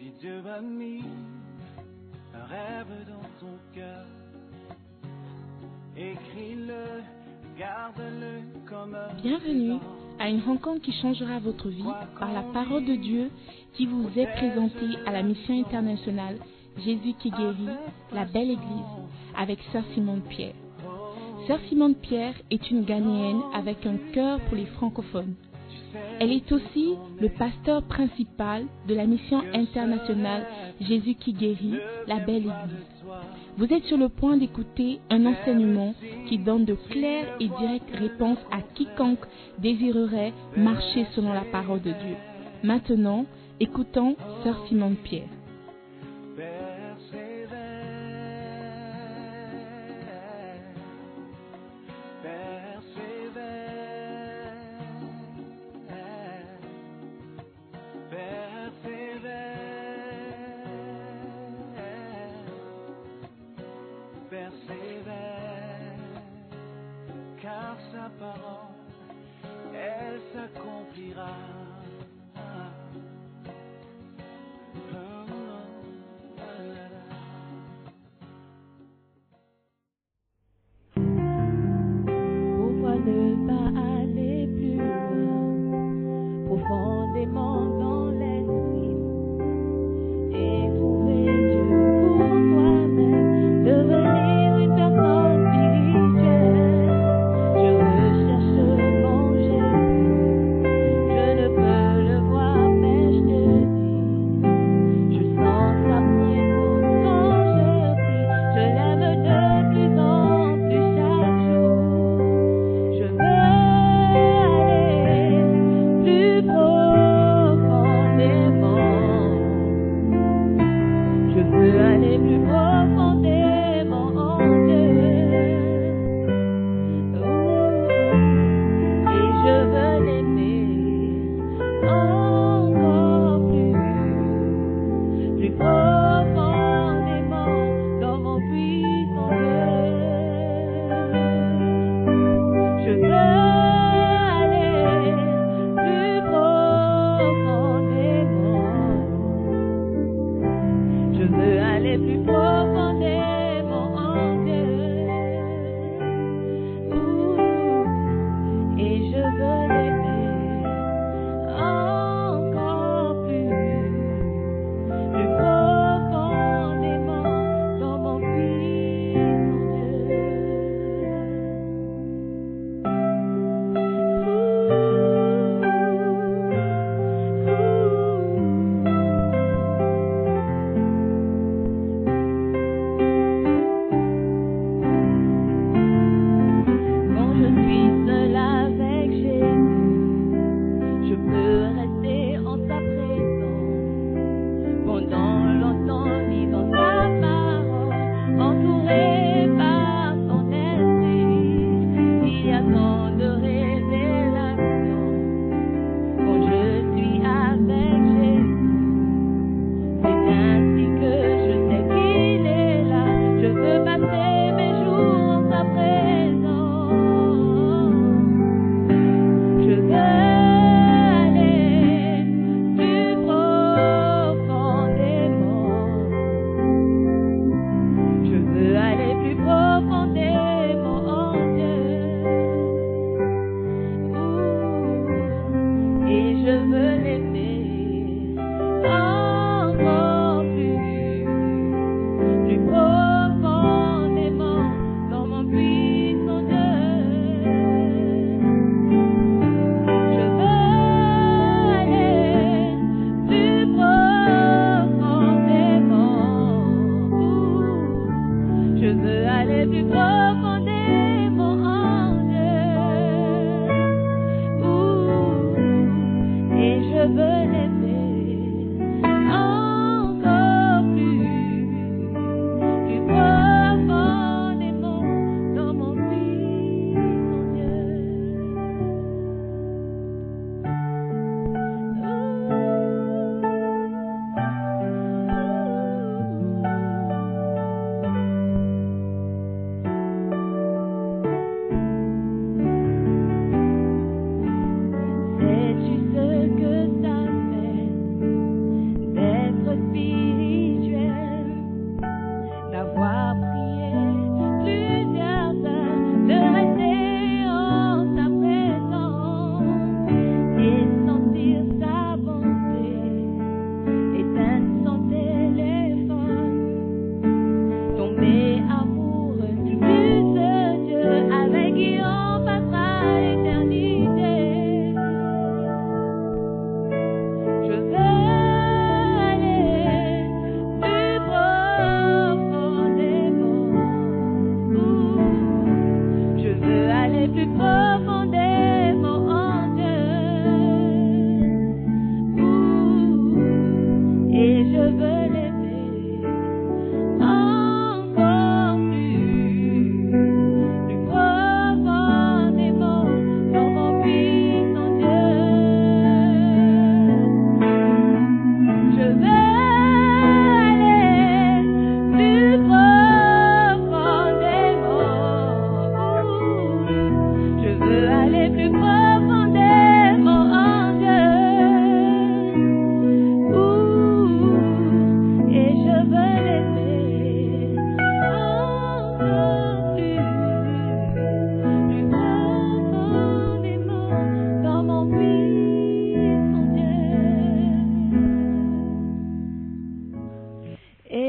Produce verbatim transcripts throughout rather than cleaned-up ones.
Si Dieu a mis un rêve dans ton cœur, écris-le, garde-le comme un Bienvenue à une rencontre qui changera votre vie par la parole de Dieu qui vous est présentée à la mission internationale Jésus qui guérit, la belle église, avec Sœur Simone Pierre. Sœur Simone Pierre est une Ghanéenne avec un cœur pour les francophones. Elle est aussi le pasteur principal de la mission internationale Jésus qui guérit, la belle église. Vous êtes sur le point d'écouter un enseignement qui donne de claires et directes réponses à quiconque désirerait marcher selon la parole de Dieu. Maintenant, écoutons Sœur Simone Pierre. Car sa parole, elle s'accomplira.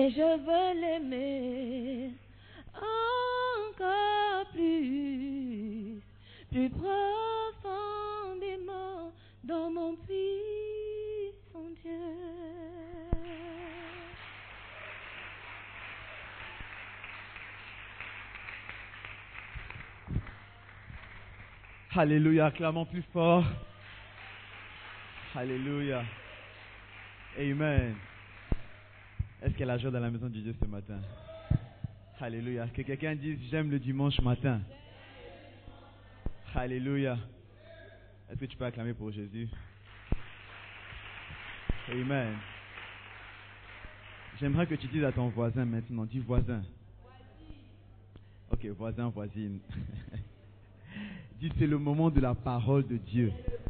Et je veux l'aimer encore plus, plus profondément dans mon puissant Dieu. Alléluia, acclamons plus fort. Alléluia. Amen. Est-ce qu'il y a la joie dans la maison de Dieu ce matin? Alléluia. Que quelqu'un dise, j'aime le dimanche matin. Alléluia. Est-ce que tu peux acclamer pour Jésus? Amen. J'aimerais que tu dises à ton voisin maintenant, dis voisin. Ok, voisin, voisine. Dis, c'est le moment de la parole de Dieu.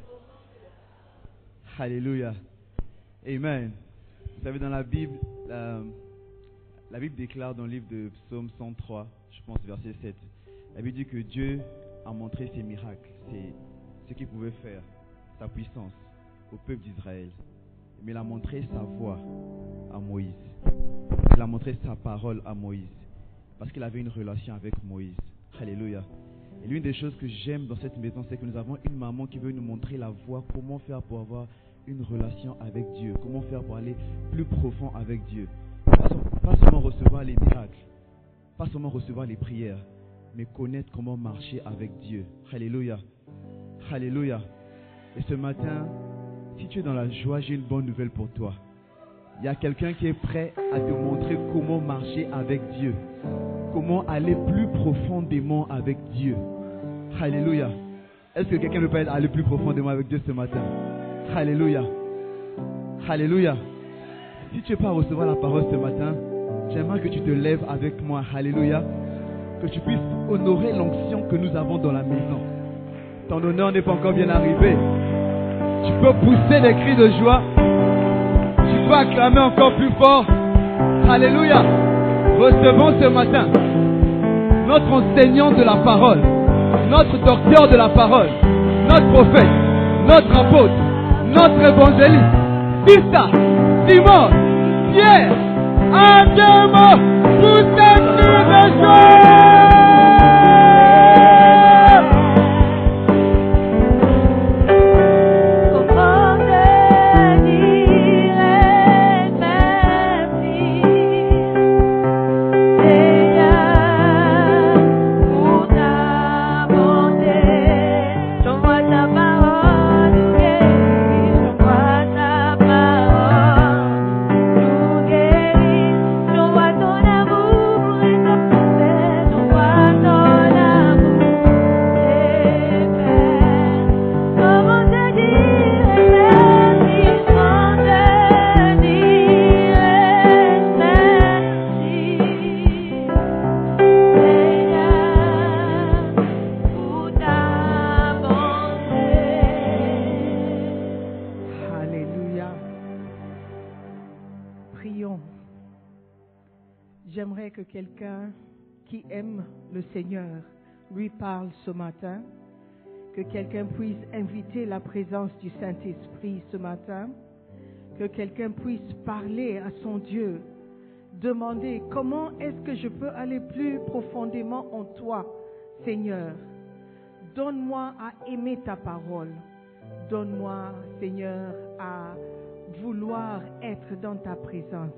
Alléluia. Amen. Vous savez, dans la Bible, la, la Bible déclare dans le livre de Psaume cent trois, je pense verset sept, la Bible dit que Dieu a montré ses miracles, c'est ce qu'il pouvait faire, sa puissance au peuple d'Israël. Mais il a montré sa voix à Moïse. Il a montré sa parole à Moïse. Parce qu'il avait une relation avec Moïse. Alléluia. Et l'une des choses que j'aime dans cette maison, c'est que nous avons une maman qui veut nous montrer la voie, comment faire pour avoir une relation avec Dieu, comment faire pour aller plus profond avec Dieu. Pas, pas seulement recevoir les miracles, pas seulement recevoir les prières, mais connaître comment marcher avec Dieu. Alléluia. Alléluia. Et ce matin, si tu es dans la joie, j'ai une bonne nouvelle pour toi. Il y a quelqu'un qui est prêt à te montrer comment marcher avec Dieu. Comment aller plus profondément avec Dieu. Alléluia. Est-ce que quelqu'un peut aller plus profondément avec Dieu ce matin? Alléluia. Alléluia. Si tu n'es pas à recevoir la parole ce matin, j'aimerais que tu te lèves avec moi. Alléluia. Que tu puisses honorer l'onction que nous avons dans la maison. Ton honneur n'est pas encore bien arrivé. Tu peux pousser des cris de joie. Tu peux acclamer encore plus fort. Alléluia. Recevons ce matin notre enseignant de la parole, notre docteur de la parole, notre prophète, notre apôtre, notre évangéliste, Issa, Simon, Pierre, Ademo, tout est de joie. J'aimerais que quelqu'un qui aime le Seigneur lui parle ce matin, que quelqu'un puisse inviter la présence du Saint-Esprit ce matin, que quelqu'un puisse parler à son Dieu, demander comment est-ce que je peux aller plus profondément en toi, Seigneur. Donne-moi à aimer ta parole. Donne-moi, Seigneur, à vouloir être dans ta présence.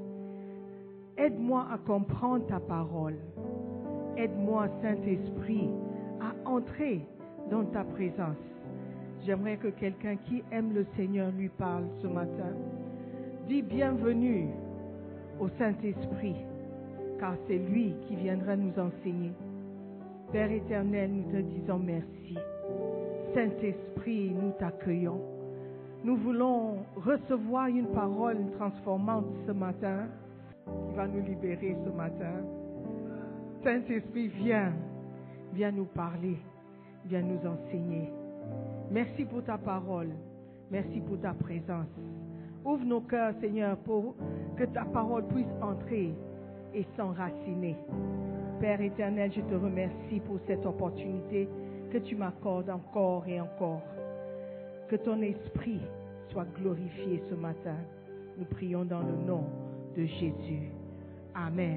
Aide-moi à comprendre ta parole. Aide-moi, Saint-Esprit, à entrer dans ta présence. J'aimerais que quelqu'un qui aime le Seigneur lui parle ce matin. Dis bienvenue au Saint-Esprit, car c'est lui qui viendra nous enseigner. Père éternel, nous te disons merci. Saint-Esprit, nous t'accueillons. Nous voulons recevoir une parole transformante ce matin, qui va nous libérer ce matin. Saint-Esprit, viens, viens nous parler, viens nous enseigner. Merci pour ta parole, merci pour ta présence. Ouvre nos cœurs, Seigneur, pour que ta parole puisse entrer et s'enraciner. Père éternel, je te remercie pour cette opportunité que tu m'accordes encore et encore. Que ton esprit soit glorifié ce matin. Nous prions dans le nom de Jésus. Amen.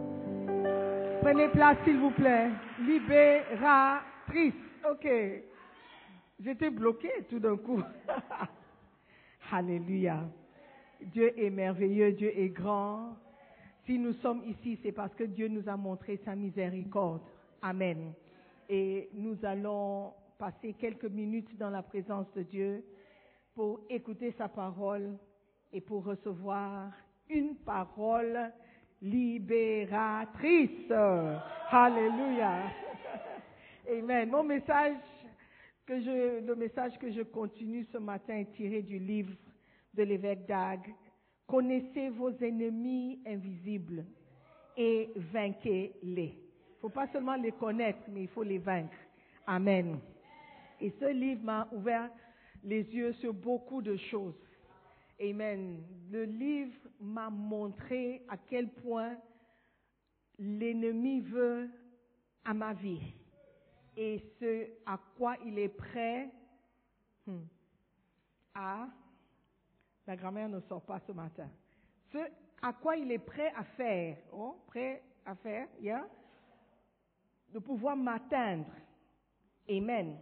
Prenez place, s'il vous plaît. Libératrice. OK. J'étais bloquée tout d'un coup. Alléluia. Dieu est merveilleux, Dieu est grand. Si nous sommes ici, c'est parce que Dieu nous a montré sa miséricorde. Amen. Et nous allons passer quelques minutes dans la présence de Dieu pour écouter sa parole et pour recevoir une parole libératrice. Alléluia. Amen. Mon message, que je, le message que je continue ce matin est tiré du livre de l'évêque Dag. Connaissez vos ennemis invisibles et vainquez-les. Il ne faut pas seulement les connaître, mais il faut les vaincre. Amen. Et ce livre m'a ouvert les yeux sur beaucoup de choses. Amen. Le livre m'a montré à quel point l'ennemi veut à ma vie et ce à quoi il est prêt hmm, à... La grammaire ne sort pas ce matin. Ce à quoi il est prêt à faire, oh, prêt à faire, yeah, de pouvoir m'atteindre. Amen.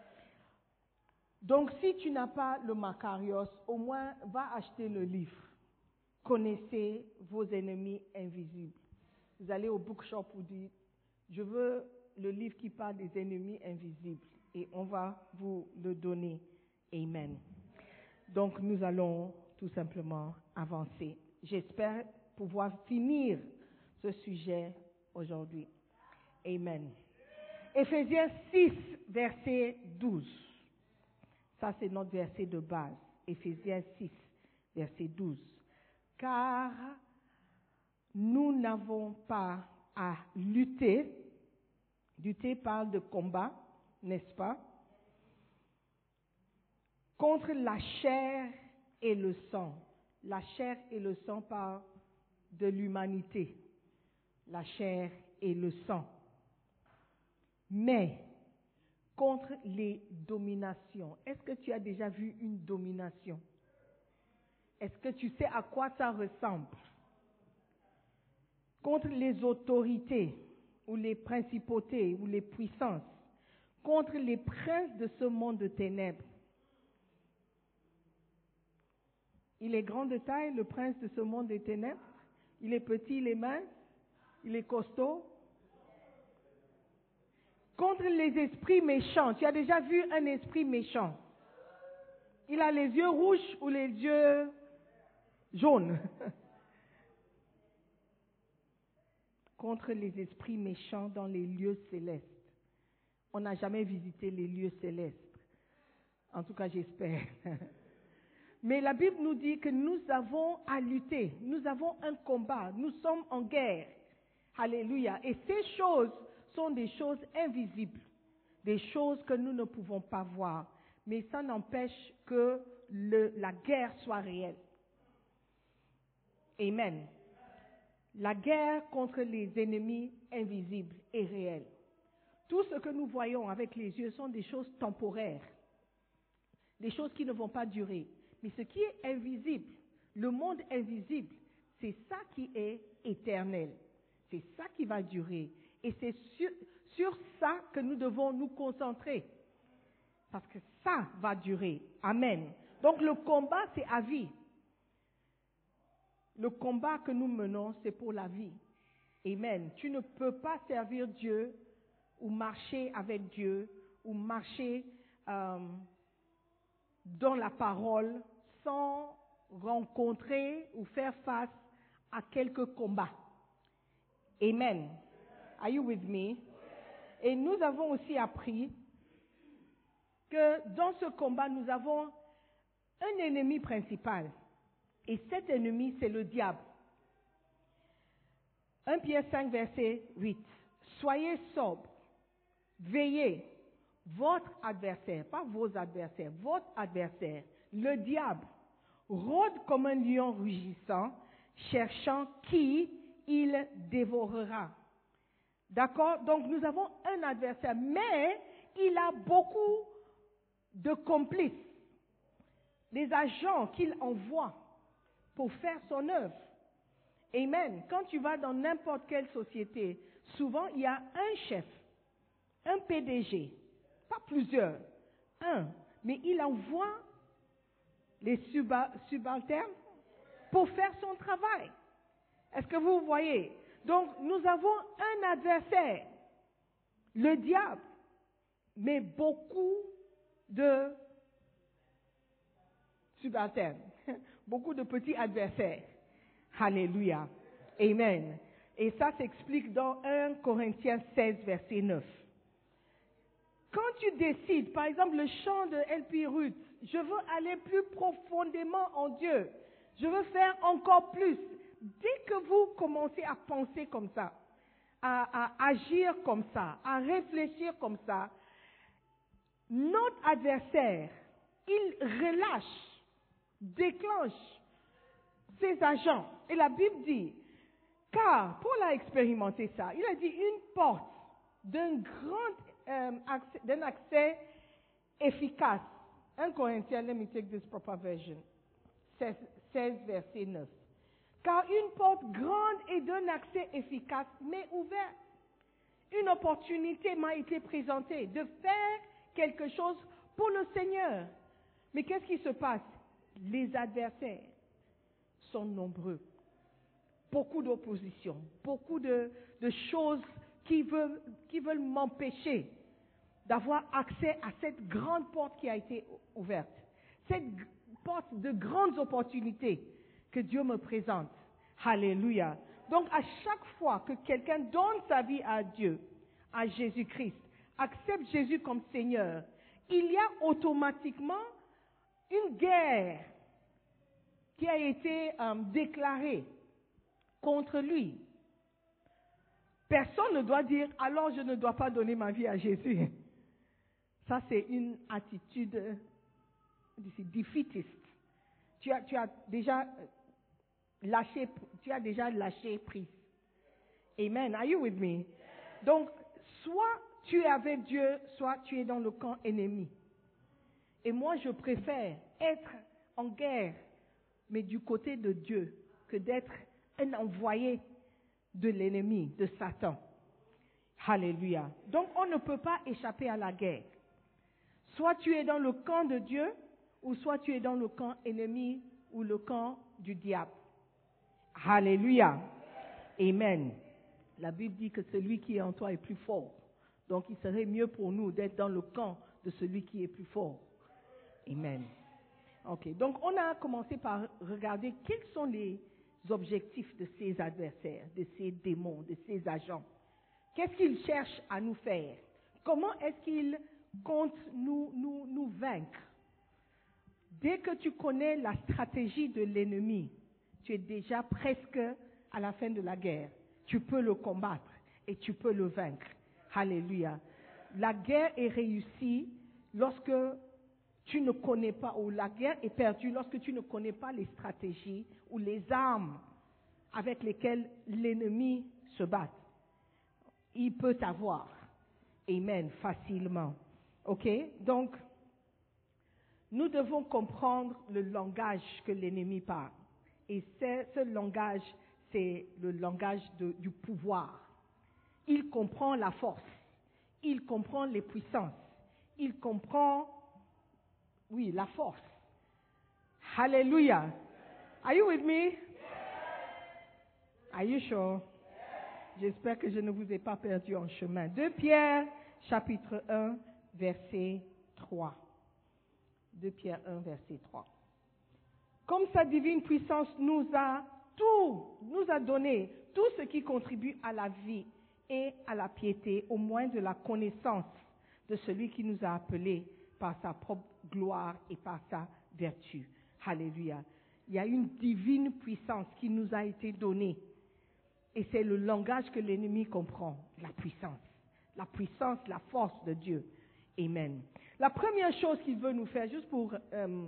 Donc, si tu n'as pas le Makarios, au moins, va acheter le livre. Connaissez vos ennemis invisibles. Vous allez au bookshop, vous dites, je veux le livre qui parle des ennemis invisibles. Et on va vous le donner. Amen. Donc, nous allons tout simplement avancer. J'espère pouvoir finir ce sujet aujourd'hui. Amen. Éphésiens six, verset douze. Ça, c'est notre verset de base. Éphésiens six, verset douze. Car nous n'avons pas à lutter. Lutter parle de combat, n'est-ce pas? Contre la chair et le sang. La chair et le sang parlent de l'humanité. La chair et le sang. Mais contre les dominations. Est-ce que tu as déjà vu une domination? Est-ce que tu sais à quoi ça ressemble? Contre les autorités ou les principautés ou les puissances. Contre les princes de ce monde de ténèbres. Il est grand de taille, le prince de ce monde des ténèbres. Il est petit, il est mince, il est costaud. Contre les esprits méchants. Tu as déjà vu un esprit méchant? Il a les yeux rouges ou les yeux jaunes? Contre les esprits méchants dans les lieux célestes. On n'a jamais visité les lieux célestes. En tout cas, j'espère. Mais la Bible nous dit que nous avons à lutter, nous avons un combat, nous sommes en guerre. Alléluia. Et ces choses sont des choses invisibles, des choses que nous ne pouvons pas voir. Mais ça n'empêche que le, la guerre soit réelle. Amen. La guerre contre les ennemis invisibles est réelle. Tout ce que nous voyons avec les yeux sont des choses temporaires, des choses qui ne vont pas durer. Mais ce qui est invisible, le monde invisible, c'est ça qui est éternel. C'est ça qui va durer. Et c'est sur, sur ça que nous devons nous concentrer. Parce que ça va durer. Amen. Donc le combat, c'est à vie. Le combat que nous menons, c'est pour la vie. Amen. Tu ne peux pas servir Dieu ou marcher avec Dieu ou marcher euh, dans la parole sans rencontrer ou faire face à quelques combats. Amen. Are you with me? Et nous avons aussi appris que dans ce combat, nous avons un ennemi principal. Et cet ennemi, c'est le diable. un Pierre cinq, verset huit. Soyez sobres, veillez. Votre adversaire, pas vos adversaires, votre adversaire, le diable, rôde comme un lion rugissant, cherchant qui il dévorera. D'accord? Donc nous avons un adversaire, mais il a beaucoup de complices, des agents qu'il envoie pour faire son œuvre. Amen. Quand tu vas dans n'importe quelle société, souvent il y a un chef, un P D G, pas plusieurs, un, mais il envoie les suba- subalternes pour faire son travail. Est-ce que vous voyez? Donc nous avons un adversaire, le diable, mais beaucoup de subalternes, beaucoup de petits adversaires. Alléluia. Amen. Et ça s'explique dans un Corinthiens seize, verset neuf. Quand tu décides, par exemple le chant de L P Ruth, je veux aller plus profondément en Dieu, je veux faire encore plus. Dès que vous commencez à penser comme ça, à, à agir comme ça, à réfléchir comme ça, notre adversaire, il relâche, déclenche ses agents. Et la Bible dit, car Paul a expérimenté ça, il a dit une porte d'un grand euh, accès, d'un accès efficace. un Corinthiens, let me take this proper version, seize, verset neuf. Car une porte grande et d'un accès efficace m'est ouverte. Une opportunité m'a été présentée de faire quelque chose pour le Seigneur. Mais qu'est-ce qui se passe? Les adversaires sont nombreux. Beaucoup d'opposition, beaucoup de, de choses qui veulent, qui veulent m'empêcher d'avoir accès à cette grande porte qui a été ouverte. Cette g- porte de grandes opportunités que Dieu me présente. Alléluia. Donc à chaque fois que quelqu'un donne sa vie à Dieu, à Jésus-Christ, accepte Jésus comme Seigneur, il y a automatiquement une guerre qui a été euh, déclarée contre lui. Personne ne doit dire, alors je ne dois pas donner ma vie à Jésus. Ça, c'est une attitude euh, défaitiste. Tu as, tu as déjà lâché, tu as déjà lâché prise. Amen. Are you with me? Donc, soit tu es avec Dieu, soit tu es dans le camp ennemi. Et moi, je préfère être en guerre, mais du côté de Dieu, que d'être un envoyé de l'ennemi, de Satan. Alléluia. Donc, on ne peut pas échapper à la guerre. Soit tu es dans le camp de Dieu, ou soit tu es dans le camp ennemi, ou le camp du diable. Alléluia. Amen. La Bible dit que celui qui est en toi est plus fort. Donc, il serait mieux pour nous d'être dans le camp de celui qui est plus fort. Amen. Ok, donc on a commencé par regarder quels sont les objectifs de ces adversaires, de ces démons, de ces agents. Qu'est-ce qu'ils cherchent à nous faire? Comment est-ce qu'ils comptent nous, nous, nous vaincre? Dès que tu connais la stratégie de l'ennemi, tu es déjà presque à la fin de la guerre. Tu peux le combattre et tu peux le vaincre. Alléluia. La guerre est réussie lorsque tu ne connais pas, ou la guerre est perdue lorsque tu ne connais pas les stratégies ou les armes avec lesquelles l'ennemi se bat. Il peut t'avoir. Amen. Facilement. Ok? Donc, nous devons comprendre le langage que l'ennemi parle. Et c'est, ce langage, c'est le langage de, du pouvoir. Il comprend la force. Il comprend les puissances. Il comprend, oui, la force. Hallelujah. Are you with me? Are you sure? J'espère que je ne vous ai pas perdu en chemin. deux Pierre, chapitre un, verset trois. deux Pierre un, verset trois. Comme sa divine puissance nous a tout, nous a donné tout ce qui contribue à la vie et à la piété, au moins de la connaissance de celui qui nous a appelés par sa propre gloire et par sa vertu. Alléluia. Il y a une divine puissance qui nous a été donnée. Et c'est le langage que l'ennemi comprend, la puissance. La puissance, la force de Dieu. Amen. La première chose qu'il veut nous faire, juste pour euh,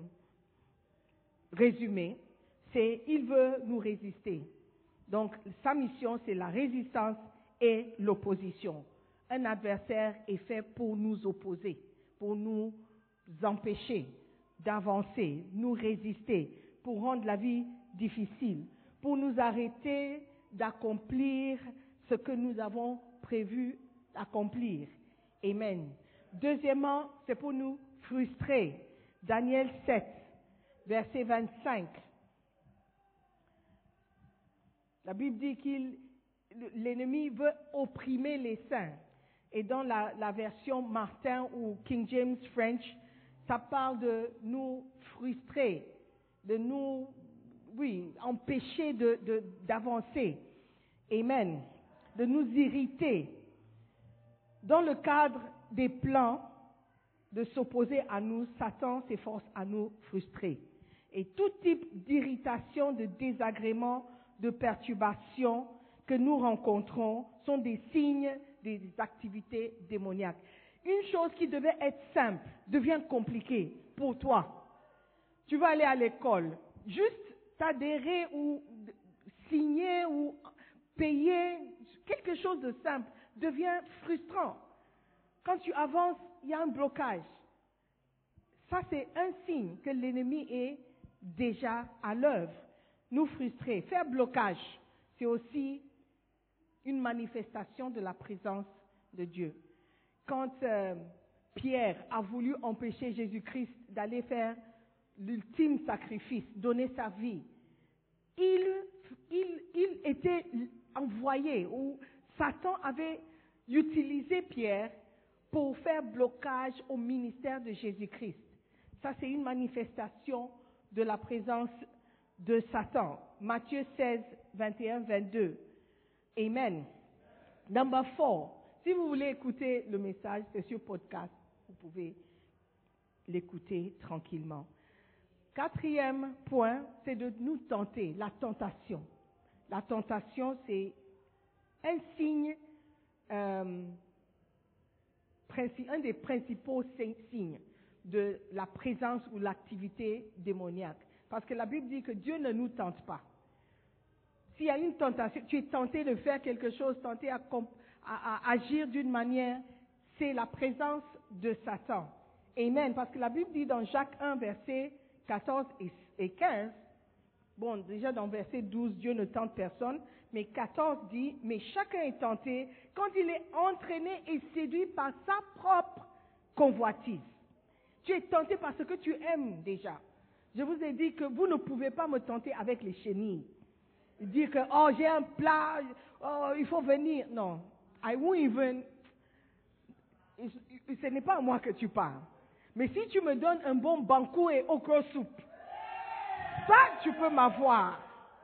résumer, c'est qu'il veut nous résister. Donc, sa mission, c'est la résistance et l'opposition. Un adversaire est fait pour nous opposer, pour nous empêcher d'avancer, nous résister, pour rendre la vie difficile, pour nous arrêter d'accomplir ce que nous avons prévu d'accomplir. Amen. Deuxièmement, c'est pour nous frustrer. Daniel sept, verset vingt-cinq. La Bible dit qu'il l'ennemi veut opprimer les saints. Et dans la, la version Martin ou King James French, ça parle de nous frustrer, de nous, oui, empêcher de, de, d'avancer. Amen. De nous irriter. Dans le cadre des plans de s'opposer à nous, Satan s'efforce à nous frustrer. Et tout type d'irritation, de désagrément, de perturbation que nous rencontrons sont des signes des activités démoniaques. Une chose qui devait être simple devient compliquée pour toi. Tu vas aller à l'école, juste t'adhérer ou signer ou payer, quelque chose de simple devient frustrant. Quand tu avances, il y a un blocage. Ça, c'est un signe que l'ennemi est déjà à l'œuvre. Nous frustrer, faire blocage, c'est aussi une manifestation de la présence de Dieu. Quand euh, Pierre a voulu empêcher Jésus-Christ d'aller faire l'ultime sacrifice, donner sa vie, il, il, il était envoyé, ou Satan avait utilisé Pierre pour faire blocage au ministère de Jésus-Christ. Ça, c'est une manifestation de la présence de Satan. Matthieu seize, vingt et un, vingt-deux. Amen. Number four. Si vous voulez écouter le message, c'est sur podcast. Vous pouvez l'écouter tranquillement. Quatrième point, c'est de nous tenter, la tentation. La tentation, c'est un signe, euh, un des principaux signes de la présence ou l'activité démoniaque. Parce que la Bible dit que Dieu ne nous tente pas. S'il y a une tentation, tu es tenté de faire quelque chose, tenté à, à, à agir d'une manière, c'est la présence de Satan. Amen. Parce que la Bible dit dans Jacques un, verset quatorze et quinze, bon, déjà dans verset douze, Dieu ne tente personne, mais quatorze dit, mais chacun est tenté quand il est entraîné et séduit par sa propre convoitise. Tu es tenté par ce que tu aimes déjà. Je vous ai dit que vous ne pouvez pas me tenter avec les chenilles. Dire que, oh, j'ai un plat, oh, il faut venir. Non, I won't even. Ce n'est pas à moi que tu parles. Mais si tu me donnes un bon bankou et okra soupe, ça, tu peux m'avoir.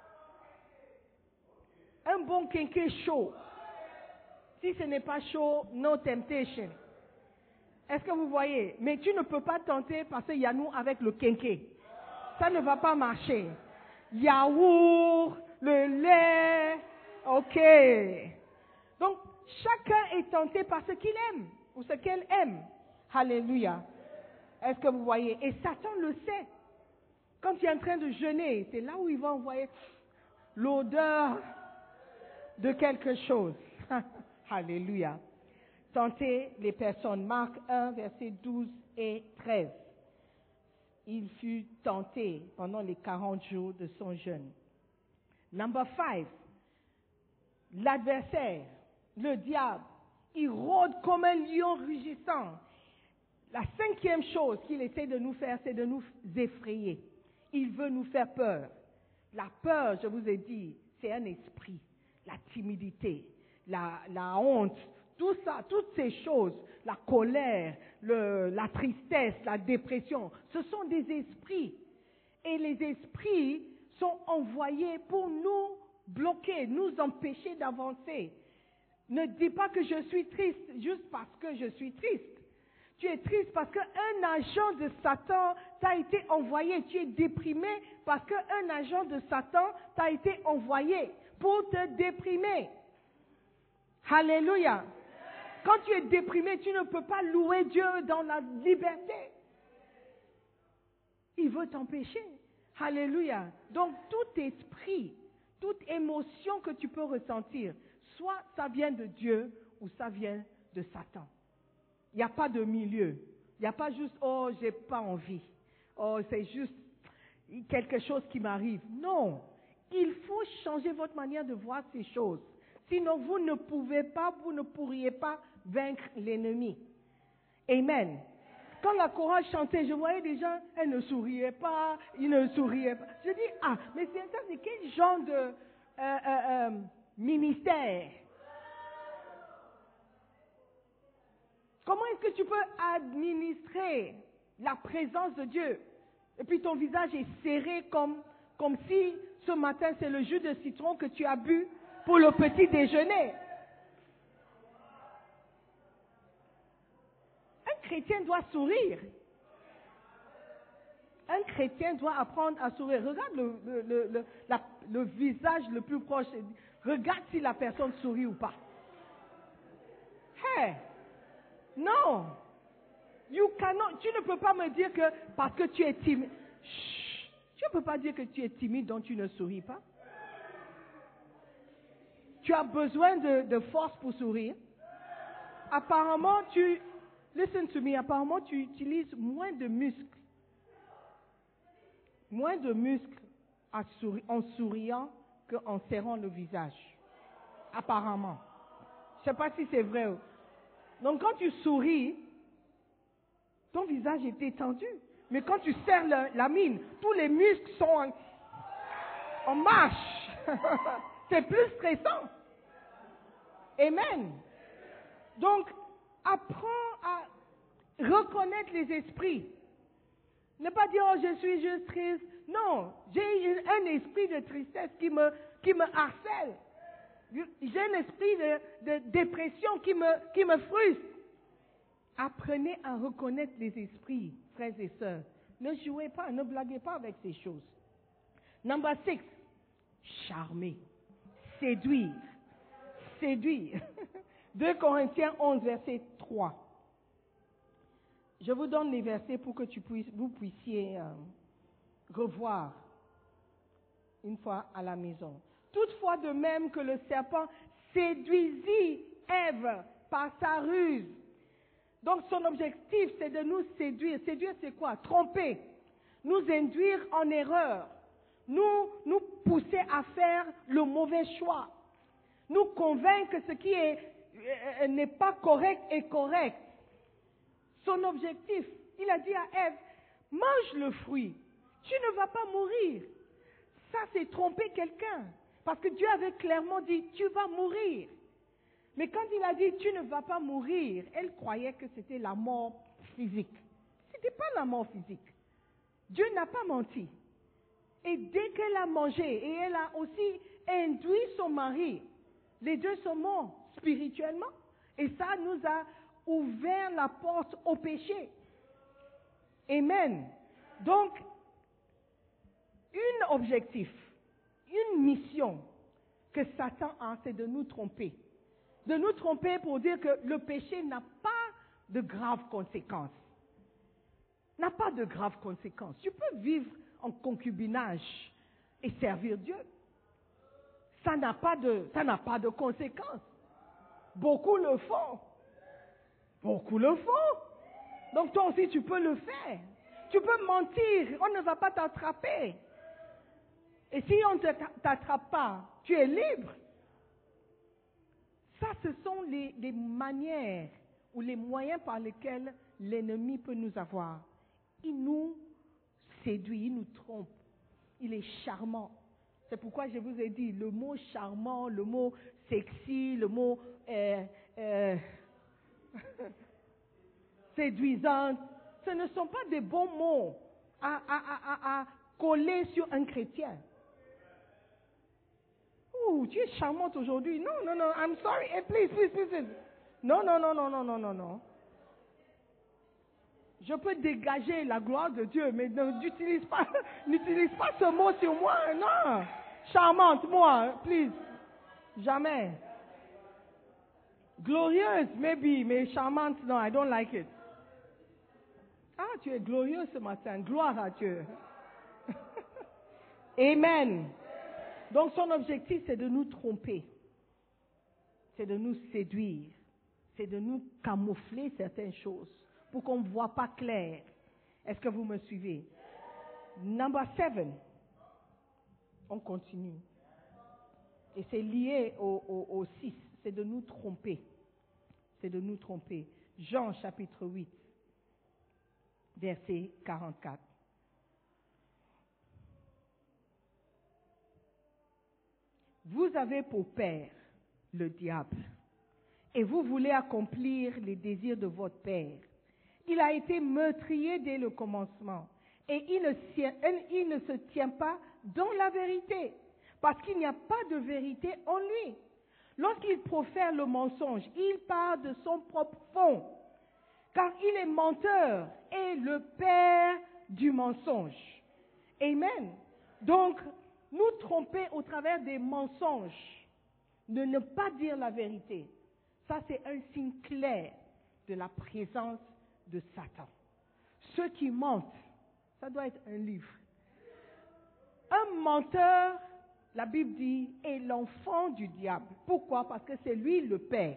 Un bon kenké chaud. Si ce n'est pas chaud, no temptation. Est-ce que vous voyez? Mais tu ne peux pas tenter parce qu'il y a nous avec le kenké. Ça ne va pas marcher. Yaourt, le lait, ok. Donc, chacun est tenté par ce qu'il aime ou ce qu'elle aime. Alléluia. Est-ce que vous voyez? Et Satan le sait. Quand tu es en train de jeûner, c'est là où il va envoyer l'odeur de quelque chose. Alléluia. Tenter les personnes. Marc un, versets douze et treize. Il fut tenté pendant les quarante jours de son jeûne. Number five, l'adversaire, le diable, il rôde comme un lion rugissant. La cinquième chose qu'il essaie de nous faire, c'est de nous effrayer. Il veut nous faire peur. La peur, je vous ai dit, c'est un esprit. La timidité, la, la honte, tout ça, toutes ces choses, la colère, le, la tristesse, la dépression, ce sont des esprits. Et les esprits sont envoyés pour nous bloquer, nous empêcher d'avancer. Ne dis pas que je suis triste juste parce que je suis triste. Tu es triste parce qu'un agent de Satan t'a été envoyé. Tu es déprimé parce qu'un agent de Satan t'a été envoyé pour te déprimer. Alléluia. Quand tu es déprimé, tu ne peux pas louer Dieu dans la liberté. Il veut t'empêcher. Alléluia. Donc, tout esprit, toute émotion que tu peux ressentir, soit ça vient de Dieu ou ça vient de Satan. Il n'y a pas de milieu. Il n'y a pas juste, oh, j'ai pas envie. Oh, c'est juste quelque chose qui m'arrive. Non. Il faut changer votre manière de voir ces choses. Sinon, vous ne pouvez pas, vous ne pourriez pas vaincre l'ennemi. Amen. Quand la chorale chantait, je voyais des gens, elles ne souriaient pas, ils ne souriaient pas. Je dis, ah, mais c'est ça, c'est quel genre de euh, euh, euh, ministère? Comment est-ce que tu peux administrer la présence de Dieu? Et puis ton visage est serré comme, comme si ce matin c'est le jus de citron que tu as bu pour le petit déjeuner. Un chrétien doit sourire. Un chrétien doit apprendre à sourire. Regarde le, le, le, le, la, le visage le plus proche. Regarde si la personne sourit ou pas. Hey! Non! You cannot, tu ne peux pas me dire que parce que tu es timide. Chut, tu ne peux pas dire que tu es timide donc tu ne souris pas. Tu as besoin de, de force pour sourire. Apparemment, tu... Listen to me. Apparemment, tu utilises moins de muscles. Moins de muscles à souri- en souriant qu'en serrant le visage. Apparemment. Je ne sais pas si c'est vrai. Donc, quand tu souris, ton visage est détendu. Mais quand tu serres la, la mine, tous les muscles sont en, en marche. C'est plus stressant. Amen. Donc, apprends à reconnaître les esprits. Ne pas dire, oh, je suis juste triste. Non, j'ai un esprit de tristesse qui me, qui me harcèle. J'ai un esprit de, de dépression qui me, qui me frustre. Apprenez à reconnaître les esprits, frères et sœurs. Ne jouez pas, ne blaguez pas avec ces choses. Number six, charmer, séduire, séduire. deux Corinthiens onze, verset trois. Je vous donne les versets pour que tu puisses, vous puissiez euh, revoir une fois à la maison. Toutefois, de même que le serpent séduisit Ève par sa ruse. Donc son objectif, c'est de nous séduire. Séduire, c'est quoi? Tromper, nous induire en erreur, nous, nous pousser à faire le mauvais choix, nous convaincre que ce qui est, euh, n'est pas correct est correct. Son objectif, il a dit à Ève, mange le fruit, tu ne vas pas mourir. Ça, c'est tromper quelqu'un. Parce que Dieu avait clairement dit, tu vas mourir. Mais quand il a dit, tu ne vas pas mourir, elle croyait que c'était la mort physique. Ce n'était pas la mort physique. Dieu n'a pas menti. Et dès qu'elle a mangé, et elle a aussi induit son mari, les deux sont morts spirituellement. Et ça nous a ouvert la porte au péché. Amen. Donc, un objectif, une mission que Satan a, c'est de nous tromper. De nous tromper pour dire que le péché n'a pas de graves conséquences. N'a pas de graves conséquences. Tu peux vivre en concubinage et servir Dieu. Ça n'a pas de, ça n'a pas de conséquences. Beaucoup le font. Beaucoup le font. Donc toi aussi tu peux le faire. Tu peux mentir, on ne va pas t'attraper. Et si on ne t'attrape pas, tu es libre. Ça, ce sont les, les manières ou les moyens par lesquels l'ennemi peut nous avoir. Il nous séduit, il nous trompe. Il est charmant. C'est pourquoi je vous ai dit, le mot charmant, le mot sexy, le mot euh, euh, séduisant, ce ne sont pas des bons mots à, à, à, à coller sur un chrétien. Ouh, tu es charmante aujourd'hui. Non, non, non, I'm sorry. Hey, please, please, please, please. Non, non, non, non, non, non, non, non. Je peux dégager la gloire de Dieu, mais n'utilise pas, n'utilise pas ce mot sur moi. Non. Charmante, moi, please. Jamais. Glorieuse, maybe, mais charmante, non, I don't like it. Ah, tu es glorieuse ce matin. Gloire à Dieu. Amen. Donc son objectif, c'est de nous tromper. C'est de nous séduire. C'est de nous camoufler certaines choses pour qu'on ne voit pas clair. Est-ce que vous me suivez? Number seven. On continue. Et c'est lié au, au, au six, c'est de nous tromper. C'est de nous tromper. Jean chapitre huit, verset quarante-quatre. Vous avez pour père le diable, et vous voulez accomplir les désirs de votre père. Il a été meurtrier dès le commencement, et il ne, il ne se tient pas dans la vérité, parce qu'il n'y a pas de vérité en lui. Lorsqu'il profère le mensonge, il part de son propre fond, car il est menteur et le père du mensonge. Amen. Donc, nous tromper au travers des mensonges, de ne pas dire la vérité, ça c'est un signe clair de la présence de Satan. Ceux qui mentent, ça doit être un livre. Un menteur, la Bible dit, est l'enfant du diable. Pourquoi? Parce que c'est lui le père.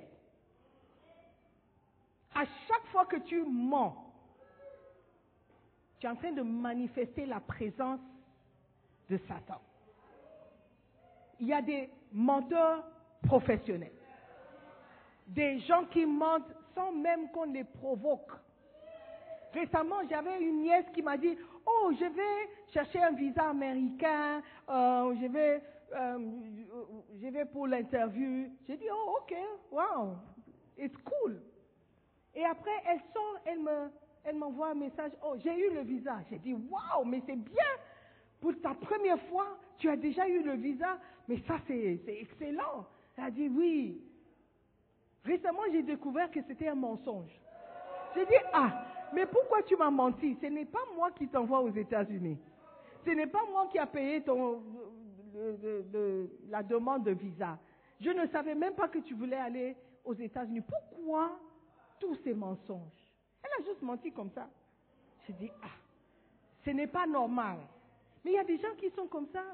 À chaque fois que tu mens, tu es en train de manifester la présence de Satan. Il y a des menteurs professionnels. Des gens qui mentent sans même qu'on les provoque. Récemment, j'avais une nièce qui m'a dit, oh, je vais chercher un visa américain, euh, je, vais, euh, je vais pour l'interview. J'ai dit, oh, ok, wow, it's cool. Et après, elle sort, elle me, elle m'envoie un message, oh, j'ai eu le visa. J'ai dit, wow, mais c'est bien. Pour ta première fois, tu as déjà eu le visa, mais ça c'est, c'est excellent. Elle a dit oui. Récemment, j'ai découvert que c'était un mensonge. J'ai dit, ah, mais pourquoi tu m'as menti? Ce n'est pas moi qui t'envoie aux États-Unis. Ce n'est pas moi qui a payé ton, le, le, le, la demande de visa. Je ne savais même pas que tu voulais aller aux États-Unis. Pourquoi tous ces mensonges? Elle a juste menti comme ça. J'ai dit, ah, ce n'est pas normal. Mais il y a des gens qui sont comme ça.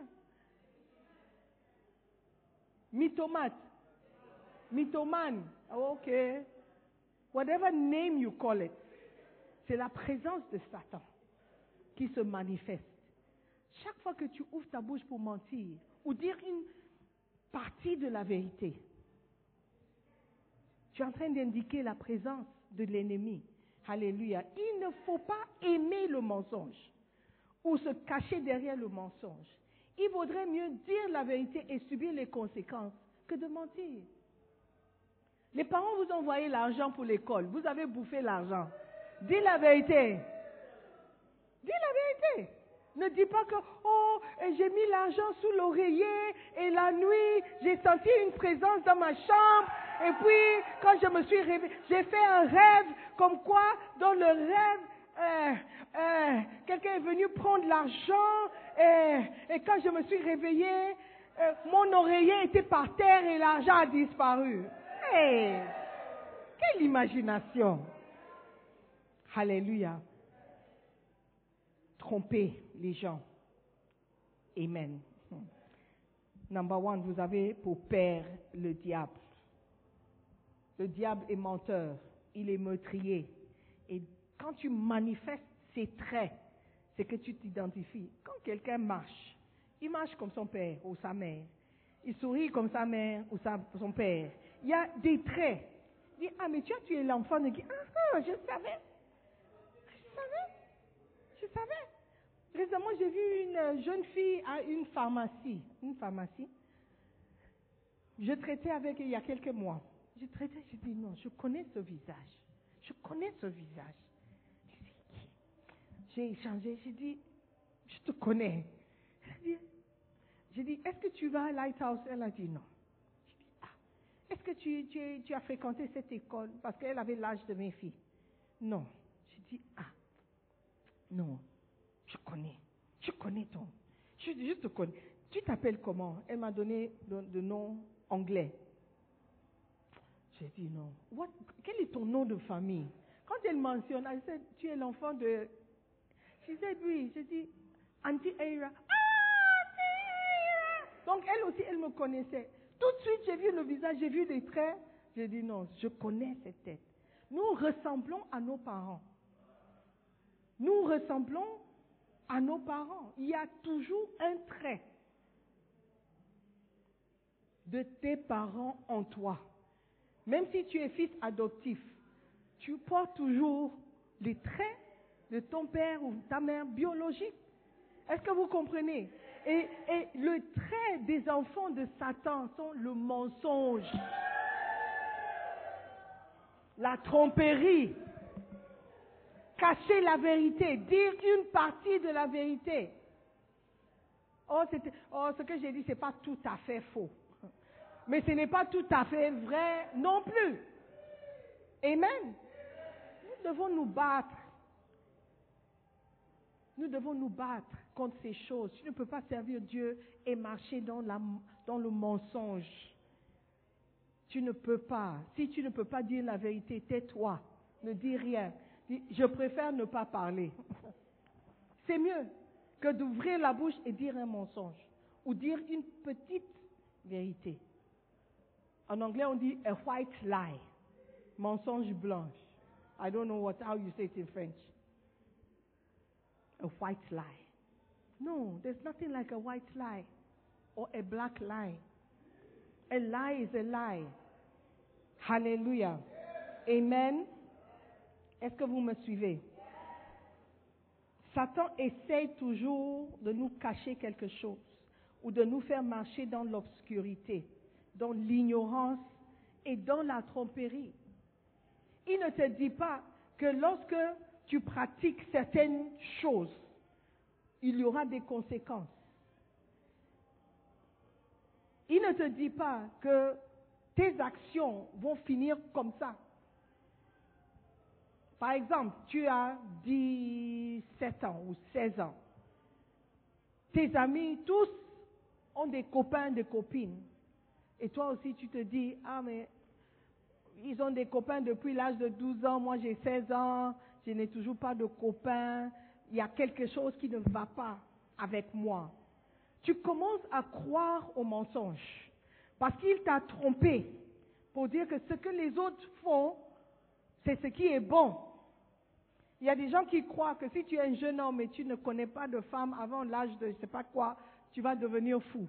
Mythomate. Mythomane. Ok. Whatever name you call it. C'est la présence de Satan qui se manifeste. Chaque fois que tu ouvres ta bouche pour mentir ou dire une partie de la vérité, tu es en train d'indiquer la présence de l'ennemi. Alléluia. Il ne faut pas aimer le mensonge ou se cacher derrière le mensonge. Il vaudrait mieux dire la vérité et subir les conséquences que de mentir. Les parents vous ont envoyé l'argent pour l'école. Vous avez bouffé l'argent. Dis la vérité. Dis la vérité. Ne dis pas que, oh, j'ai mis l'argent sous l'oreiller et la nuit, j'ai senti une présence dans ma chambre. Et puis, quand je me suis réveillée, j'ai fait un rêve comme quoi, dans le rêve, Euh, euh, quelqu'un est venu prendre l'argent et, et quand je me suis réveillée, euh, mon oreiller était par terre et l'argent a disparu. Hey, quelle imagination! Alléluia. Tromper les gens. Amen. Number one, vous avez pour père le diable. Le diable est menteur, il est meurtrier. Et quand tu manifestes ses traits, c'est que tu t'identifies. Quand quelqu'un marche, il marche comme son père ou sa mère. Il sourit comme sa mère ou sa, son père. Il y a des traits. Il dit, ah mais tu as tué l'enfant de qui? Ah, ah, je savais. Je savais. Je savais. Récemment, j'ai vu une jeune fille à une pharmacie. Une pharmacie. Je traitais avec elle il y a quelques mois. Je traitais, je dis non, je connais ce visage. Je connais ce visage. J'ai échangé, j'ai dit, je te connais. J'ai dit, est-ce que tu vas à Lighthouse? Elle a dit non. J'ai dit, ah, est-ce que tu, tu, tu as fréquenté cette école? Parce qu'elle avait l'âge de mes filles. Non. J'ai dit, ah, non, je connais. Je connais ton. Je, je te connais. Tu t'appelles comment? Elle m'a donné le, le nom anglais. J'ai dit non. What? Quel est ton nom de famille? Quand elle mentionne, elle dit, tu es l'enfant de... Je disais oui. J'ai dit, Auntie Aira. Ah, Auntie Aira! Donc elle aussi, elle me connaissait. Tout de suite, j'ai vu le visage, j'ai vu des traits. J'ai dit non, je connais cette tête. Nous ressemblons à nos parents. Nous ressemblons à nos parents. Il y a toujours un trait de tes parents en toi. Même si tu es fils adoptif, tu portes toujours les traits de ton père ou ta mère biologique. Est-ce que vous comprenez? Et, et le trait des enfants de Satan sont le mensonge, la tromperie, cacher la vérité, dire une partie de la vérité. Oh, c'était, oh ce que j'ai dit, ce n'est pas tout à fait faux. Mais ce n'est pas tout à fait vrai non plus. Amen. Nous devons nous battre. Nous devons nous battre contre ces choses. Tu ne peux pas servir Dieu et marcher dans, la, dans le mensonge. Tu ne peux pas. Si tu ne peux pas dire la vérité, tais-toi. Ne dis rien. Dis, je préfère ne pas parler. C'est mieux que d'ouvrir la bouche et dire un mensonge. Ou dire une petite vérité. En anglais, on dit a white lie. Mensonge blanche. I don't know what, how you say it in French. A white lie. No, there's nothing like a white lie or a black lie. A lie is a lie. Hallelujah. Amen. Est-ce que vous me suivez? Satan essaye toujours de nous cacher quelque chose ou de nous faire marcher dans l'obscurité, dans l'ignorance et dans la tromperie. Il ne te dit pas que lorsque tu pratiques certaines choses, il y aura des conséquences. Il ne te dit pas que tes actions vont finir comme ça. Par exemple, tu as dix-sept ans ou seize ans. Tes amis, tous, ont des copains, des copines. Et toi aussi, tu te dis, ah mais, ils ont des copains depuis l'âge de douze ans, moi j'ai seize ans, je n'ai toujours pas de copains, il y a quelque chose qui ne va pas avec moi. Tu commences à croire au mensonge parce qu'il t'a trompé pour dire que ce que les autres font, c'est ce qui est bon. Il y a des gens qui croient que si tu es un jeune homme et tu ne connais pas de femme avant l'âge de je ne sais pas quoi, tu vas devenir fou.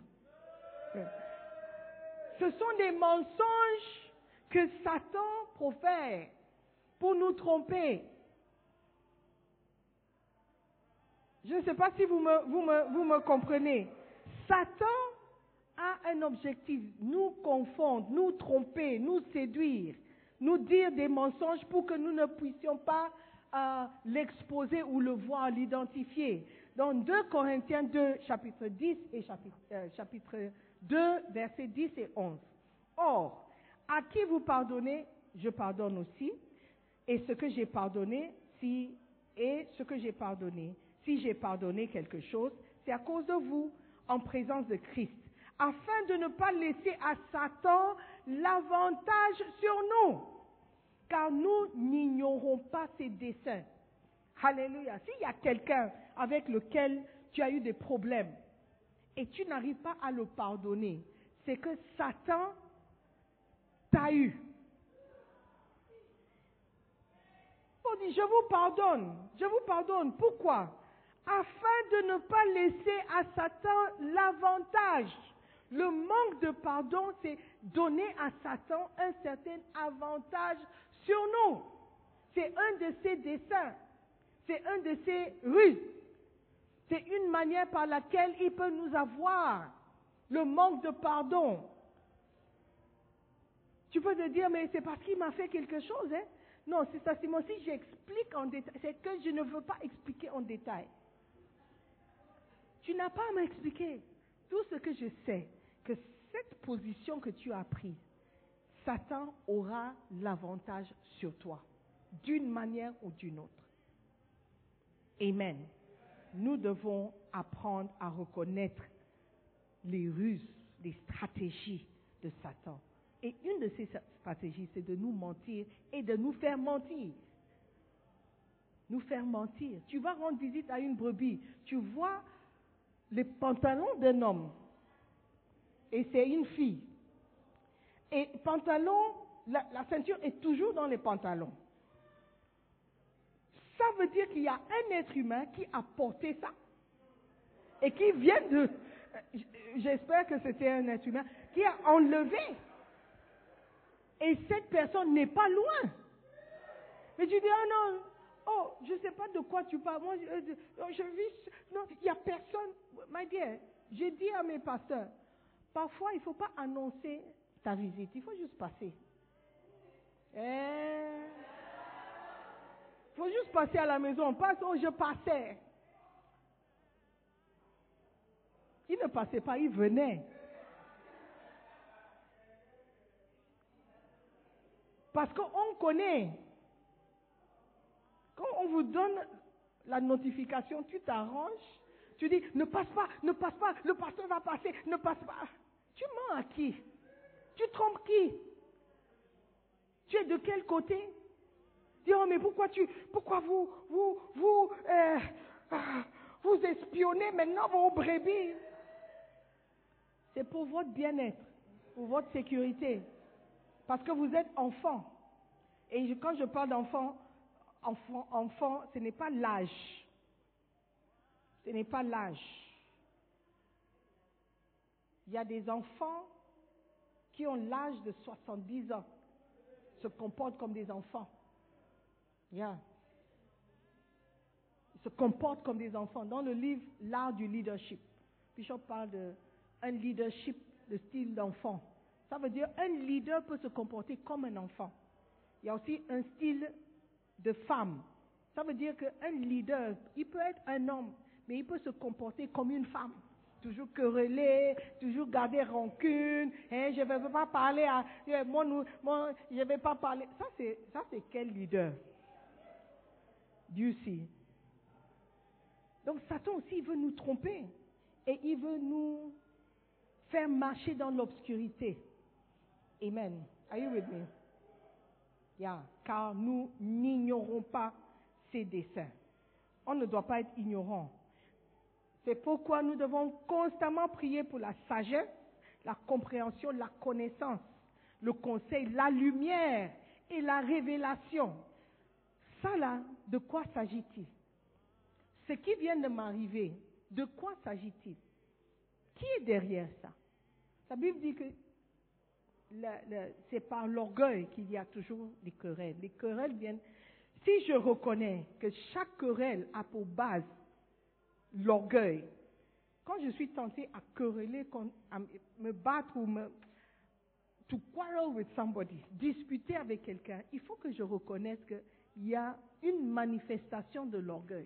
Ce sont des mensonges que Satan profère pour nous tromper. Je ne sais pas si vous me, vous me, vous me comprenez. Satan a un objectif, nous confondre, nous tromper, nous séduire, nous dire des mensonges pour que nous ne puissions pas euh, l'exposer ou le voir, l'identifier. Dans deux Corinthiens deux, chapitre dix et chapitre, euh, chapitre deux, versets dix et onze. Or, à qui vous pardonnez, je pardonne aussi, et ce que j'ai pardonné, si, et ce que j'ai pardonné, si j'ai pardonné quelque chose, c'est à cause de vous, en présence de Christ, afin de ne pas laisser à Satan l'avantage sur nous, car nous n'ignorons pas ses desseins. Alléluia. S'il y a quelqu'un avec lequel tu as eu des problèmes et tu n'arrives pas à le pardonner, c'est que Satan t'a eu. On dit, je vous pardonne, je vous pardonne. Pourquoi? Afin de ne pas laisser à Satan l'avantage. Le manque de pardon, c'est donner à Satan un certain avantage sur nous. C'est un de ses desseins. C'est un de ses ruses. C'est une manière par laquelle il peut nous avoir. Le manque de pardon. Tu peux te dire, mais c'est parce qu'il m'a fait quelque chose, hein? Non, c'est ça, Simon, si j'explique en détail, c'est que je ne veux pas expliquer en détail. Tu n'as pas à m'expliquer. Tout ce que je sais, que cette position que tu as prise, Satan aura l'avantage sur toi, d'une manière ou d'une autre. Amen. Nous devons apprendre à reconnaître les ruses, les stratégies de Satan. Et une de ces stratégies, c'est de nous mentir et de nous faire mentir. Nous faire mentir. Tu vas rendre visite à une brebis, tu vois les pantalons d'un homme, et c'est une fille. Et pantalon, la, la ceinture est toujours dans les pantalons. Ça veut dire qu'il y a un être humain qui a porté ça. Et qui vient de... J'espère que c'était un être humain qui a enlevé. Et cette personne n'est pas loin. Mais tu dis, oh non, oh, je ne sais pas de quoi tu parles. Moi, je, je, je vis, non, il n'y a personne. My dear, j'ai dit à mes pasteurs, parfois, il ne faut pas annoncer ta visite, il faut juste passer. Il faut juste passer à la maison. On passe, oh, je passais. Il ne passait pas, il venait. Parce qu'on connaît. Quand on vous donne la notification, tu t'arranges. Tu dis, ne passe pas, ne passe pas, le pasteur va passer, ne passe pas. Tu mens à qui? Tu trompes qui? Tu es de quel côté? Dis, oh, mais pourquoi tu, pourquoi vous, vous, vous, euh, vous espionnez maintenant vos brebis? C'est pour votre bien-être, pour votre sécurité. Parce que vous êtes enfant. Et je, quand je parle d'enfant, enfant, enfant, ce n'est pas l'âge. Ce n'est pas l'âge. Il y a des enfants qui ont l'âge de soixante-dix ans, se comportent comme des enfants. Yeah. Ils se comportent comme des enfants. Dans le livre L'art du leadership, Bishop parle d'un leadership de style d'enfant. Ça veut dire un leader peut se comporter comme un enfant. Il y a aussi un style de femme. Ça veut dire qu'un leader, il peut être un homme, mais il peut se comporter comme une femme. Toujours quereller, toujours garder rancune. Hein, je ne vais pas parler à... Moi, nous, moi, je ne vais pas parler... Ça, c'est, ça, c'est quel leader? Dieu sait. Donc, Satan aussi, il veut nous tromper. Et il veut nous faire marcher dans l'obscurité. Amen. Are you with me? Yeah. Car nous n'ignorons pas ses desseins. On ne doit pas être ignorant. C'est pourquoi nous devons constamment prier pour la sagesse, la compréhension, la connaissance, le conseil, la lumière et la révélation. Ça là, de quoi s'agit-il? Ce qui vient de m'arriver, de quoi s'agit-il? Qui est derrière ça? La Bible dit que le, le, c'est par l'orgueil qu'il y a toujours des querelles. Les querelles viennent... Si je reconnais que chaque querelle a pour base l'orgueil, quand je suis tentée à quereller, à me battre ou me... to quarrel with somebody, disputer avec quelqu'un, il faut que je reconnaisse qu'il y a une manifestation de l'orgueil.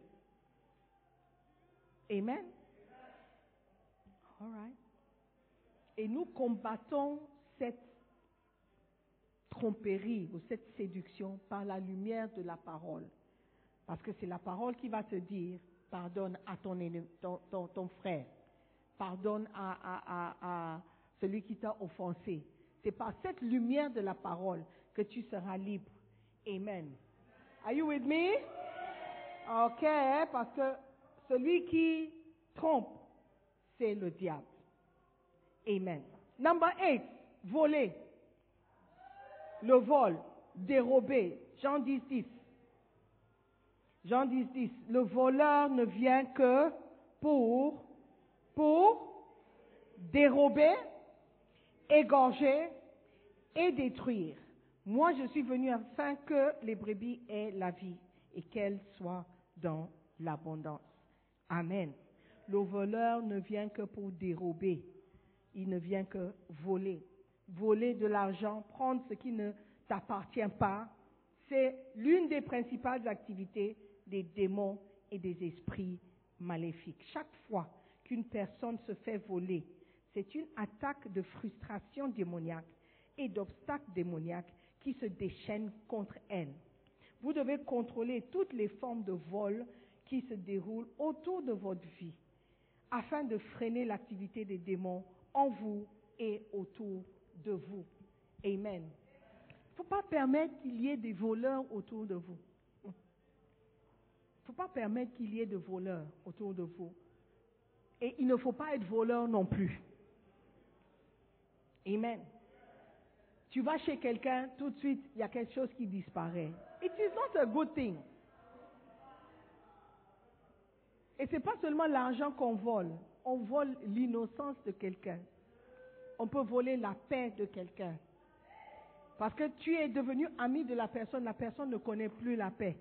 Amen? All right. Et nous combattons cette tromperie ou cette séduction par la lumière de la parole. Parce que c'est la parole qui va te dire, pardonne à ton, ton, ton, ton frère, pardonne à, à, à, à celui qui t'a offensé. C'est par cette lumière de la parole que tu seras libre. Amen. Are you with me? Ok, parce que celui qui trompe, c'est le diable. Amen. Number eight, voler. Le vol, dérober. Jean dix, dix. Jean dix, dix. Le voleur ne vient que pour, pour dérober, égorger et détruire. Moi, je suis venu afin que les brebis aient la vie et qu'elles soient dans l'abondance. Amen. Le voleur ne vient que pour dérober. Il ne vient que voler. Voler de l'argent, prendre ce qui ne t'appartient pas, c'est l'une des principales activités des démons et des esprits maléfiques. Chaque fois qu'une personne se fait voler, c'est une attaque de frustration démoniaque et d'obstacles démoniaques qui se déchaînent contre elle. Vous devez contrôler toutes les formes de vol qui se déroulent autour de votre vie afin de freiner l'activité des démons en vous et autour de vous. Amen. Il ne faut pas permettre qu'il y ait des voleurs autour de vous. Il ne faut pas permettre qu'il y ait des voleurs autour de vous. Et il ne faut pas être voleur non plus. Amen. Tu vas chez quelqu'un, tout de suite, il y a quelque chose qui disparaît. It is not a good thing. Et ce n'est pas seulement l'argent qu'on vole. On vole l'innocence de quelqu'un. on peut voler la paix de quelqu'un. Parce que tu es devenu ami de la personne, la personne ne connaît plus la paix.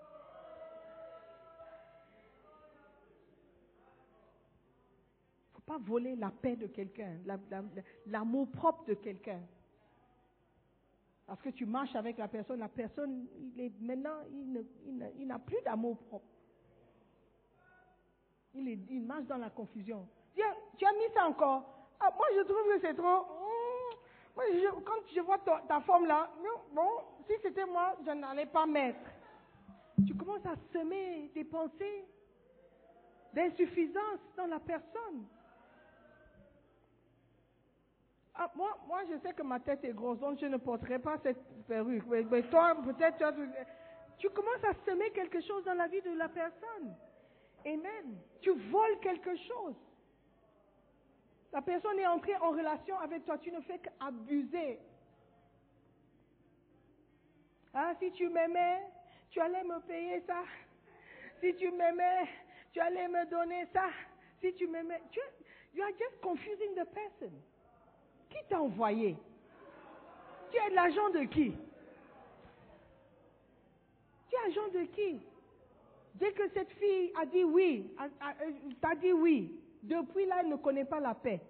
Il ne faut pas voler la paix de quelqu'un, la, la, l'amour propre de quelqu'un. Parce que tu marches avec la personne, la personne, il est, maintenant, il, ne, il, ne, il n'a plus d'amour propre. Il, est, il marche dans la confusion. Tiens, tu as mis ça encore. Ah, moi, je trouve que c'est trop. Mmh, moi, je, quand je vois ta, ta forme là, bon, si c'était moi, je n'allais pas mettre. Tu commences à semer des pensées d'insuffisance dans la personne. Ah, moi, moi, je sais que ma tête est grosse, donc je ne porterai pas cette perruque. Mais, mais toi, peut-être, tu, as, tu commences à semer quelque chose dans la vie de la personne. Amen. Tu voles quelque chose. La personne est entrée en relation avec toi, tu ne fais qu'abuser. Ah, si tu m'aimais, tu allais me payer ça. Si tu m'aimais, tu allais me donner ça. Si tu m'aimais, tu, you are just confusing the person. Qui t'a envoyé? Tu es l'agent de qui? Tu es l'agent de qui? Dès que cette fille a dit oui, a, a, a, t'a dit oui, depuis là, elle ne connaît pas la paix.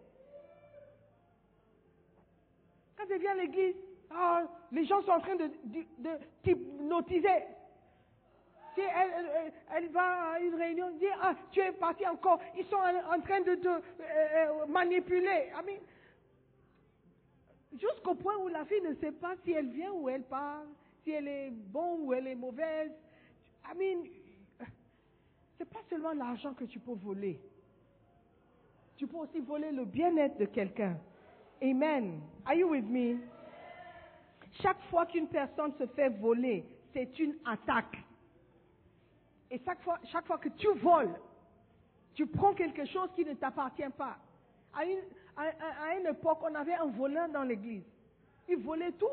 Quand elle vient à l'église, oh, les gens sont en train de, de, de t'hypnotiser. Si elle, elle, elle va à une réunion, elle dit, ah, tu es parti encore, ils sont en, en train de te euh, manipuler. I mean, jusqu'au point où la fille ne sait pas si elle vient ou elle part, si elle est bonne ou elle est mauvaise. I mean, c'est pas seulement l'argent que tu peux voler. Tu peux aussi voler le bien-être de quelqu'un. Amen. Are you with me? Chaque fois qu'une personne se fait voler, c'est une attaque. Et chaque fois, chaque fois que tu voles, tu prends quelque chose qui ne t'appartient pas. À une, à, à, à une époque, on avait un voleur dans l'église. Il volait tout.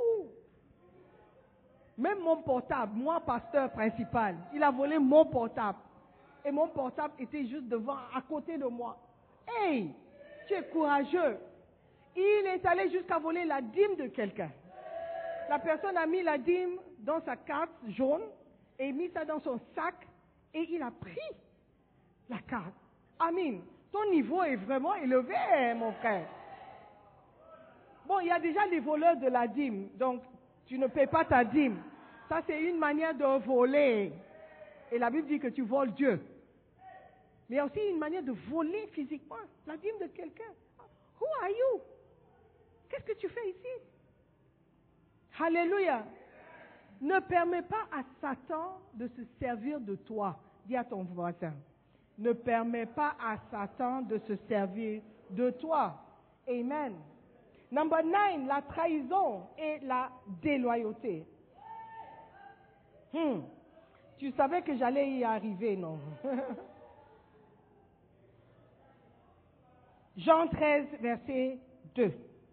Même mon portable, moi, pasteur principal, il a volé mon portable. Et mon portable était juste devant, à côté de moi. Hey, tu es courageux. Il est allé jusqu'à voler la dîme de quelqu'un. La personne a mis la dîme dans sa carte jaune et mis ça dans son sac et il a pris la carte. Amen. Ton niveau est vraiment élevé, mon frère. Bon, il y a déjà les voleurs de la dîme, donc tu ne paies pas ta dîme. Ça, c'est une manière de voler. Et la Bible dit que tu voles Dieu. Mais il y a aussi une manière de voler physiquement la dîme de quelqu'un. Who are you? Qu'est-ce que tu fais ici? Alléluia. Ne permets pas à Satan de se servir de toi. Dis à ton voisin. Ne permets pas à Satan de se servir de toi. Amen. Number nine, la trahison et la déloyauté. Hmm. Tu savais que j'allais y arriver, non? Jean treize, verset deux.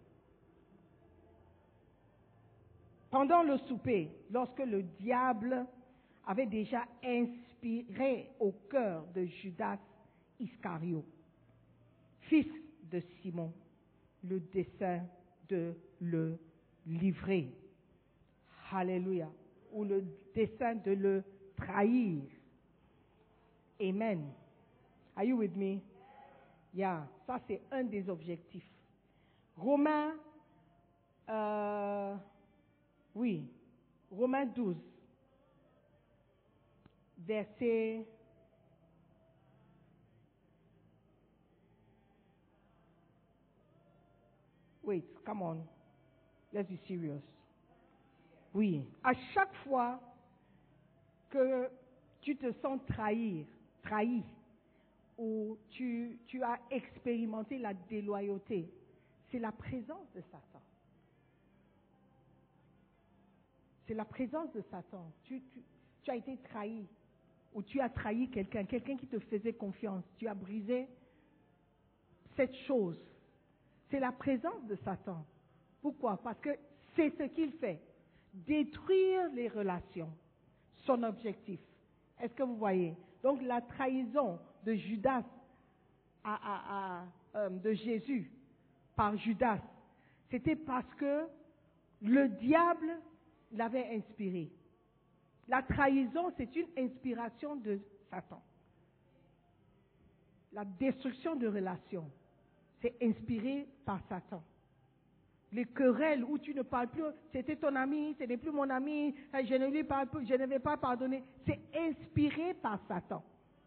Pendant le souper, lorsque le diable avait déjà inspiré au cœur de Judas Iscario, fils de Simon, le dessein de le livrer. Alléluia. Ou le dessein de le trahir. Amen. Are you with me? Yeah, ça c'est un des objectifs. Romains, euh, oui, Romains douze, verset Wait, come on. Let's be serious. Oui, à chaque fois que tu te sens trahir, trahi, ou tu, tu as expérimenté la déloyauté, c'est la présence de Satan. C'est la présence de Satan. Tu, tu, tu as été trahi, ou tu as trahi quelqu'un, quelqu'un qui te faisait confiance. Tu as brisé cette chose. C'est la présence de Satan. Pourquoi? Parce que c'est ce qu'il fait. Détruire les relations. Son objectif. Est-ce que vous voyez? Donc la trahison de Judas à, à, à, euh, de Jésus par Judas, c'était parce que le diable l'avait inspiré. La trahison, c'est une inspiration de Satan. La destruction de relations, c'est inspiré par Satan. Les querelles où tu ne parles plus, c'était ton ami, ce n'est plus mon ami, je ne lui parle plus, je ne vais pas pardonner, c'est inspiré par Satan.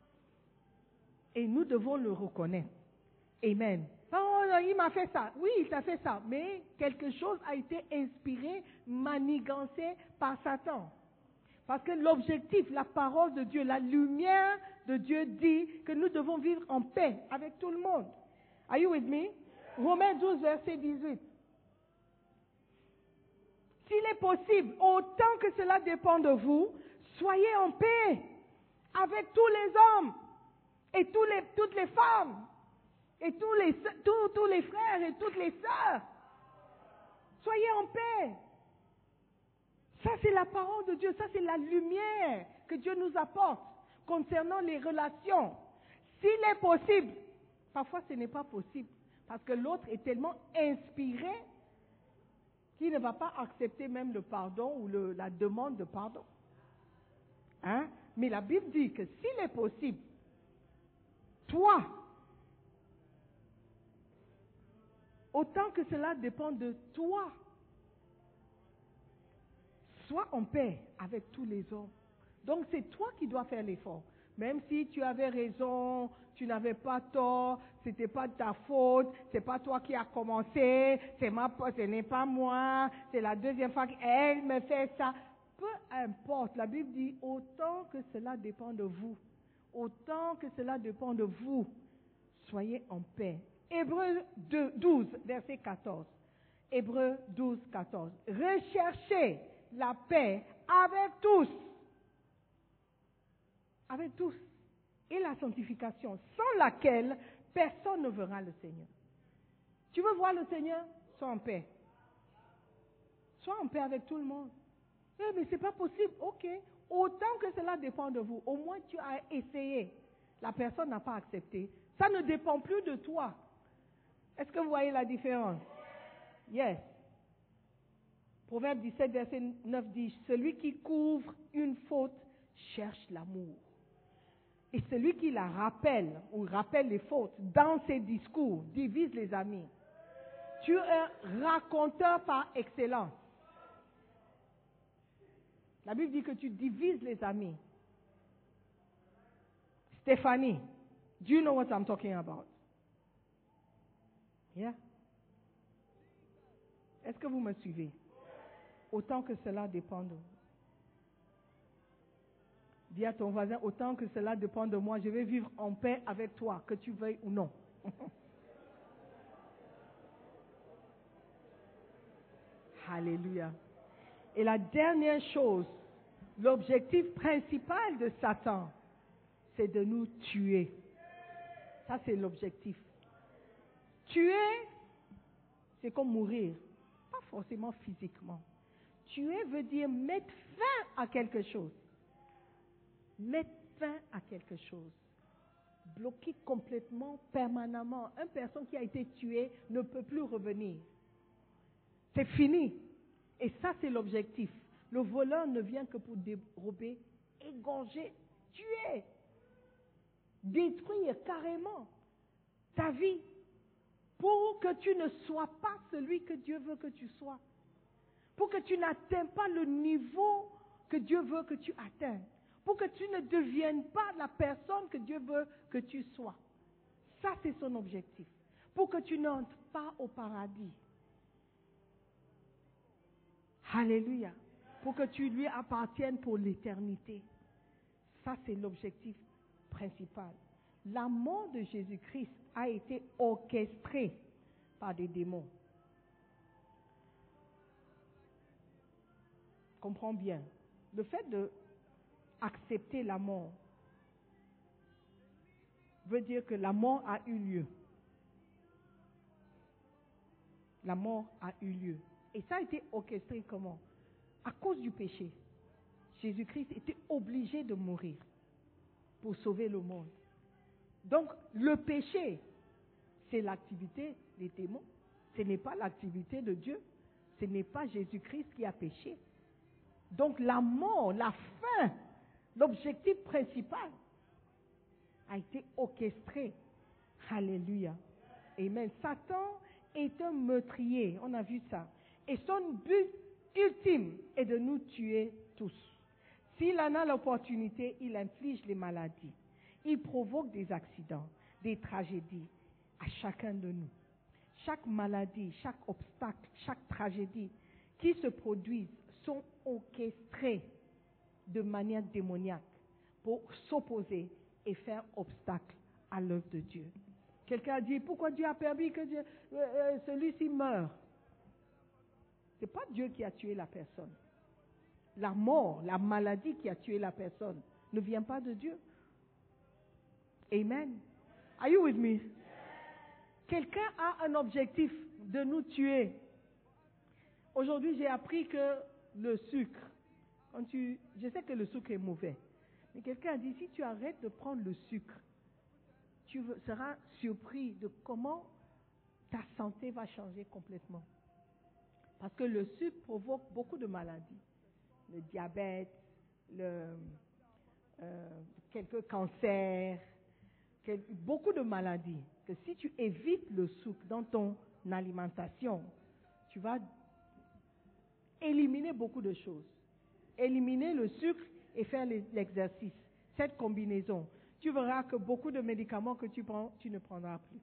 Et nous devons le reconnaître. Amen. Oh, il m'a fait ça. Oui, il t'a fait ça. Mais quelque chose a été inspiré, manigancé par Satan. Parce que l'objectif, la parole de Dieu, la lumière de Dieu dit que nous devons vivre en paix avec tout le monde. Are you with me? Romains douze, verset dix-huit. S'il est possible, autant que cela dépend de vous, soyez en paix avec tous les hommes et tous les, toutes les femmes et tous les, tous, tous les frères et toutes les sœurs. Soyez en paix. Ça, c'est la parole de Dieu. Ça, c'est la lumière que Dieu nous apporte concernant les relations. S'il est possible, parfois ce n'est pas possible parce que l'autre est tellement inspiré qu'il ne va pas accepter même le pardon ou le, la demande de pardon. Hein? Mais la Bible dit que s'il est possible, toi, autant que cela dépend de toi, sois en paix avec tous les hommes. Donc c'est toi qui dois faire l'effort. Même si tu avais raison, tu n'avais pas tort, c'était pas de ta faute, c'est pas toi qui as commencé, c'est ma, ce n'est pas moi, c'est la deuxième fois qu'elle me fait ça. Peu importe, la Bible dit autant que cela dépend de vous, autant que cela dépend de vous, soyez en paix. Hébreux douze, verset quatorze. Hébreux douze, quatorze. Recherchez la paix avec tous. Avec tous. Et la sanctification, sans laquelle personne ne verra le Seigneur. Tu veux voir le Seigneur? Sois en paix. Sois en paix avec tout le monde. Eh, mais ce n'est pas possible. Ok. Autant que cela dépend de vous, au moins tu as essayé. La personne n'a pas accepté. Ça ne dépend plus de toi. Est-ce que vous voyez la différence? Yes. Proverbe dix-sept, verset neuf dit, celui qui couvre une faute cherche l'amour. Et celui qui la rappelle ou rappelle les fautes dans ses discours divise les amis. Tu es un raconteur par excellence. La Bible dit que tu divises les amis. Stéphanie, do you know what I'm talking about? Yeah? Est-ce que vous me suivez? Autant que cela dépend de vous. Dis à ton voisin, autant que cela dépend de moi, je vais vivre en paix avec toi, que tu veuilles ou non. Alléluia. Et la dernière chose, l'objectif principal de Satan, c'est de nous tuer. Ça, c'est l'objectif. Tuer, c'est comme mourir. Pas forcément physiquement. Tuer veut dire mettre fin à quelque chose. Mettre fin à quelque chose. Bloquer complètement, permanemment. Une personne qui a été tuée ne peut plus revenir. C'est fini. Et ça, c'est l'objectif. Le voleur ne vient que pour dérober, égorger, tuer, détruire carrément ta vie pour que tu ne sois pas celui que Dieu veut que tu sois. Pour que tu n'atteignes pas le niveau que Dieu veut que tu atteignes. Pour que tu ne deviennes pas la personne que Dieu veut que tu sois. Ça, c'est son objectif. Pour que tu n'entres pas au paradis. Alléluia. Pour que tu lui appartiennes pour l'éternité. Ça, c'est l'objectif principal. La mort de Jésus-Christ a été orchestrée par des démons. Comprends bien. Le fait de accepter la mort veut dire que la mort a eu lieu. La mort a eu lieu. Et ça a été orchestré comment? À cause du péché. Jésus-Christ était obligé de mourir pour sauver le monde. Donc, le péché, c'est l'activité des démons. Ce n'est pas l'activité de Dieu. Ce n'est pas Jésus-Christ qui a péché. Donc la mort, la fin, l'objectif principal a été orchestré. Alléluia. Amen. Satan est un meurtrier, on a vu ça. Et son but ultime est de nous tuer tous. S'il en a l'opportunité, il inflige les maladies. Il provoque des accidents, des tragédies à chacun de nous. Chaque maladie, chaque obstacle, chaque tragédie qui se produisent sont orchestrées de manière démoniaque pour s'opposer et faire obstacle à l'œuvre de Dieu. Quelqu'un a dit, pourquoi Dieu a permis que Dieu, euh, euh, celui-ci meure? Ce n'est pas Dieu qui a tué la personne. La mort, la maladie qui a tué la personne ne vient pas de Dieu. Amen. Are you with me? Quelqu'un a un objectif de nous tuer. Aujourd'hui, j'ai appris que le sucre, quand tu, je sais que le sucre est mauvais, mais quelqu'un a dit, si tu arrêtes de prendre le sucre, tu seras surpris de comment ta santé va changer complètement. Parce que le sucre provoque beaucoup de maladies. Le diabète, le, euh, quelques cancers, quel, beaucoup de maladies. Que si tu évites le sucre dans ton alimentation, tu vas éliminer beaucoup de choses. Éliminer le sucre et faire l'exercice. Cette combinaison. Tu verras que beaucoup de médicaments que tu prends, tu ne prendras plus.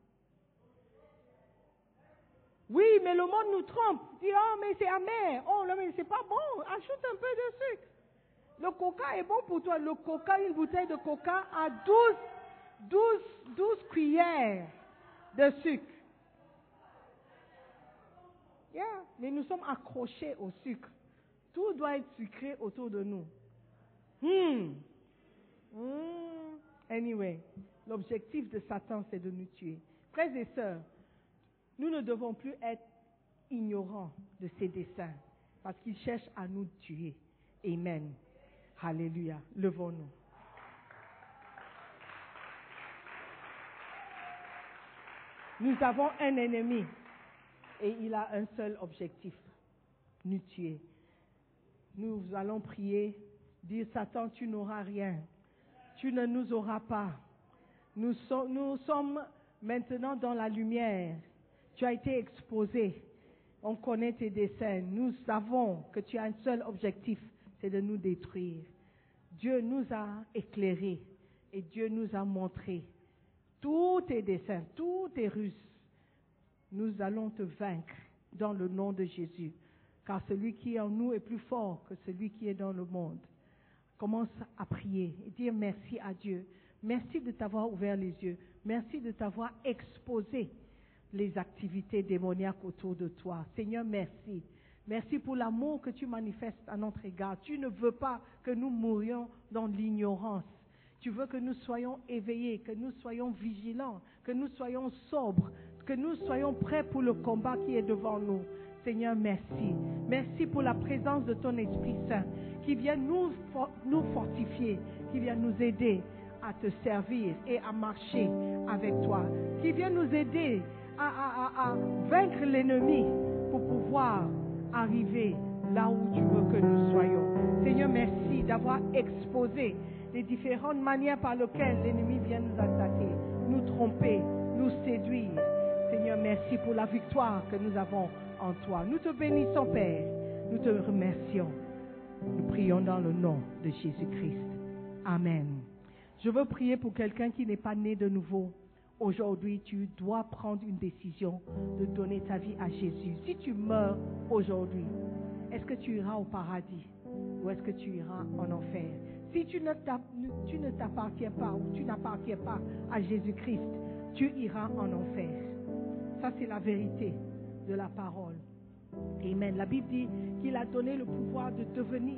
Oui, mais le monde nous trompe. Dit, oh, mais c'est amer. Oh, non, mais c'est pas bon. Ajoute un peu de sucre. Le coca est bon pour toi. Le coca, une bouteille de coca a douze cuillères de sucre. Yeah. Mais nous sommes accrochés au sucre. Tout doit être sucré autour de nous. Hmm. Hmm. Anyway, l'objectif de Satan, c'est de nous tuer. Frères et sœurs, nous ne devons plus être ignorants de ses desseins, parce qu'il cherche à nous tuer. Amen. Alléluia. Levons-nous. Nous avons un ennemi et il a un seul objectif, nous tuer. Nous allons prier, dire Satan, tu n'auras rien. Tu ne nous auras pas. Nous, so- nous sommes maintenant dans la lumière. Tu as été exposé. On connaît tes desseins. Nous savons que tu as un seul objectif, c'est de nous détruire. Dieu nous a éclairés et Dieu nous a montré tous tes desseins, tous tes ruses. Nous allons te vaincre dans le nom de Jésus, car celui qui est en nous est plus fort que celui qui est dans le monde. Commence à prier et dire merci à Dieu. Merci de t'avoir ouvert les yeux. Merci de t'avoir exposé les activités démoniaques autour de toi. Seigneur, merci. Merci pour l'amour que tu manifestes à notre égard. Tu ne veux pas que nous mourions dans l'ignorance. Tu veux que nous soyons éveillés, que nous soyons vigilants, que nous soyons sobres, que nous soyons prêts pour le combat qui est devant nous. Seigneur, merci. Merci pour la présence de ton Esprit Saint qui vient nous, nous fortifier, qui vient nous aider à te servir et à marcher avec toi, qui vient nous aider à, à, à, à vaincre l'ennemi pour pouvoir arriver là où tu veux que nous soyons. Seigneur, merci d'avoir exposé les différentes manières par lesquelles l'ennemi vient nous attaquer, nous tromper, nous séduire. Seigneur, merci pour la victoire que nous avons en toi. Nous te bénissons, Père. Nous te remercions. Nous prions dans le nom de Jésus-Christ. Amen. Je veux prier pour quelqu'un qui n'est pas né de nouveau. Aujourd'hui, tu dois prendre une décision de donner ta vie à Jésus. Si tu meurs aujourd'hui, est-ce que tu iras au paradis ou est-ce que tu iras en enfer? Si tu ne, tu ne t'appartiens pas ou tu n'appartiens pas à Jésus-Christ, tu iras en enfer. Ça, c'est la vérité de la parole. Amen. La Bible dit qu'il a donné le pouvoir de devenir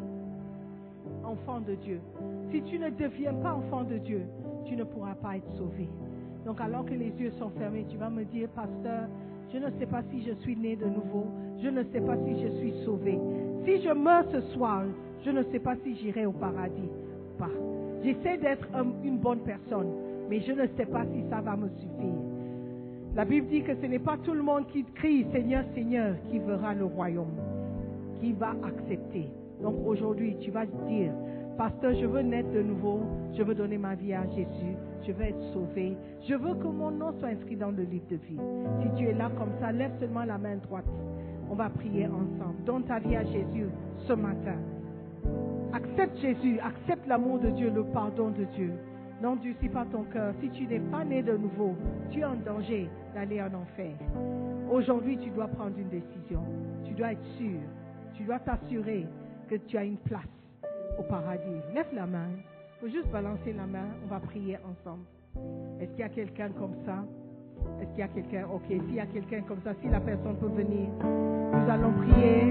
enfant de Dieu. Si tu ne deviens pas enfant de Dieu, tu ne pourras pas être sauvé. Donc, alors que les yeux sont fermés, tu vas me dire, pasteur, je ne sais pas si je suis né de nouveau, je ne sais pas si je suis sauvé. Si je meurs ce soir, je ne sais pas si j'irai au paradis ou pas. J'essaie d'être un, une bonne personne, mais je ne sais pas si ça va me suffire. La Bible dit que ce n'est pas tout le monde qui crie Seigneur, Seigneur qui verra le royaume, qui va accepter. Donc aujourd'hui, tu vas dire, pasteur, je veux naître de nouveau, je veux donner ma vie à Jésus, je veux être sauvé, je veux que mon nom soit inscrit dans le livre de vie. Si tu es là comme ça, lève seulement la main droite. On va prier ensemble. Donne ta vie à Jésus ce matin. Accepte Jésus, accepte l'amour de Dieu, le pardon de Dieu. N'endurcis pas ton cœur. Si tu n'es pas né de nouveau, tu es en danger d'aller en enfer. Aujourd'hui, tu dois prendre une décision. Tu dois être sûr. Tu dois t'assurer que tu as une place au paradis. Lève la main. Il faut juste balancer la main. On va prier ensemble. Est-ce qu'il y a quelqu'un comme ça? Est-ce qu'il y a quelqu'un? Ok, s'il y a quelqu'un comme ça, si la personne peut venir, nous allons prier.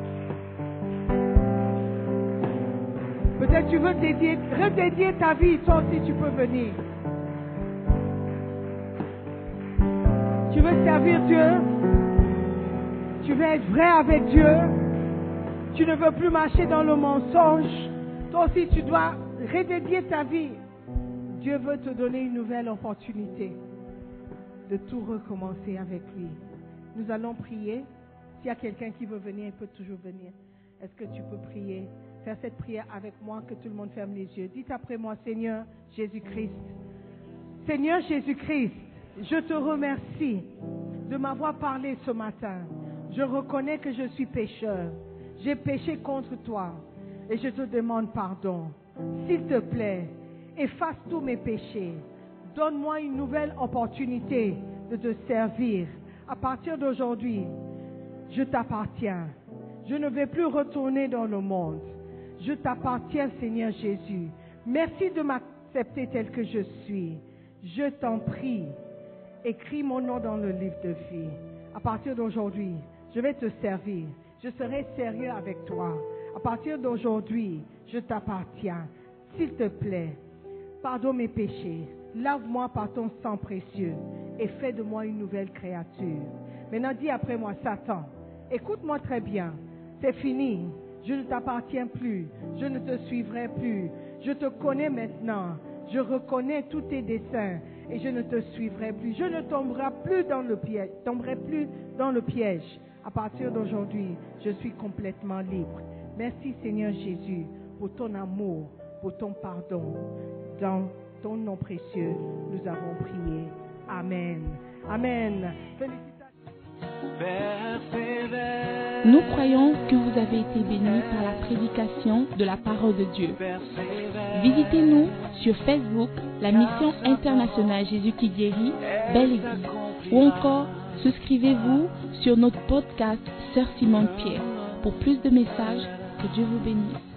Peut-être tu veux dédier, redédier ta vie, toi aussi tu peux venir. Tu veux servir Dieu. Tu veux être vrai avec Dieu. Tu ne veux plus marcher dans le mensonge. Toi aussi tu dois redédier ta vie. Dieu veut te donner une nouvelle opportunité de tout recommencer avec lui. Nous allons prier. S'il y a quelqu'un qui veut venir, il peut toujours venir. Est-ce que tu peux prier? Faire cette prière avec moi, que tout le monde ferme les yeux. Dites après moi, Seigneur Jésus-Christ. Seigneur Jésus-Christ, je te remercie de m'avoir parlé ce matin. Je reconnais que je suis pécheur. J'ai péché contre toi et je te demande pardon. S'il te plaît, efface tous mes péchés. Donne-moi une nouvelle opportunité de te servir. À partir d'aujourd'hui, je t'appartiens. Je ne vais plus retourner dans le monde. Je t'appartiens, Seigneur Jésus. Merci de m'accepter tel que je suis. Je t'en prie, écris mon nom dans le livre de vie. À partir d'aujourd'hui, je vais te servir. Je serai sérieux avec toi. À partir d'aujourd'hui, je t'appartiens. S'il te plaît, pardonne mes péchés. Lave-moi par ton sang précieux et fais de moi une nouvelle créature. Maintenant, dis après moi, Satan, écoute-moi très bien. C'est fini. Je ne t'appartiens plus. Je ne te suivrai plus. Je te connais maintenant. Je reconnais tous tes desseins et je ne te suivrai plus. Je ne tomberai plus dans le piège. Tomberai plus dans le piège. À partir d'aujourd'hui, je suis complètement libre. Merci Seigneur Jésus pour ton amour, pour ton pardon. Dans ton nom précieux, nous avons prié. Amen. Amen. Félicitations. Nous croyons que vous avez été bénis par la prédication de la parole de Dieu. Visitez-nous sur Facebook, la mission internationale Jésus qui guérit, Belle Église, ou encore souscrivez-vous sur notre podcast Sœur Simone Pierre. Pour plus de messages, que Dieu vous bénisse.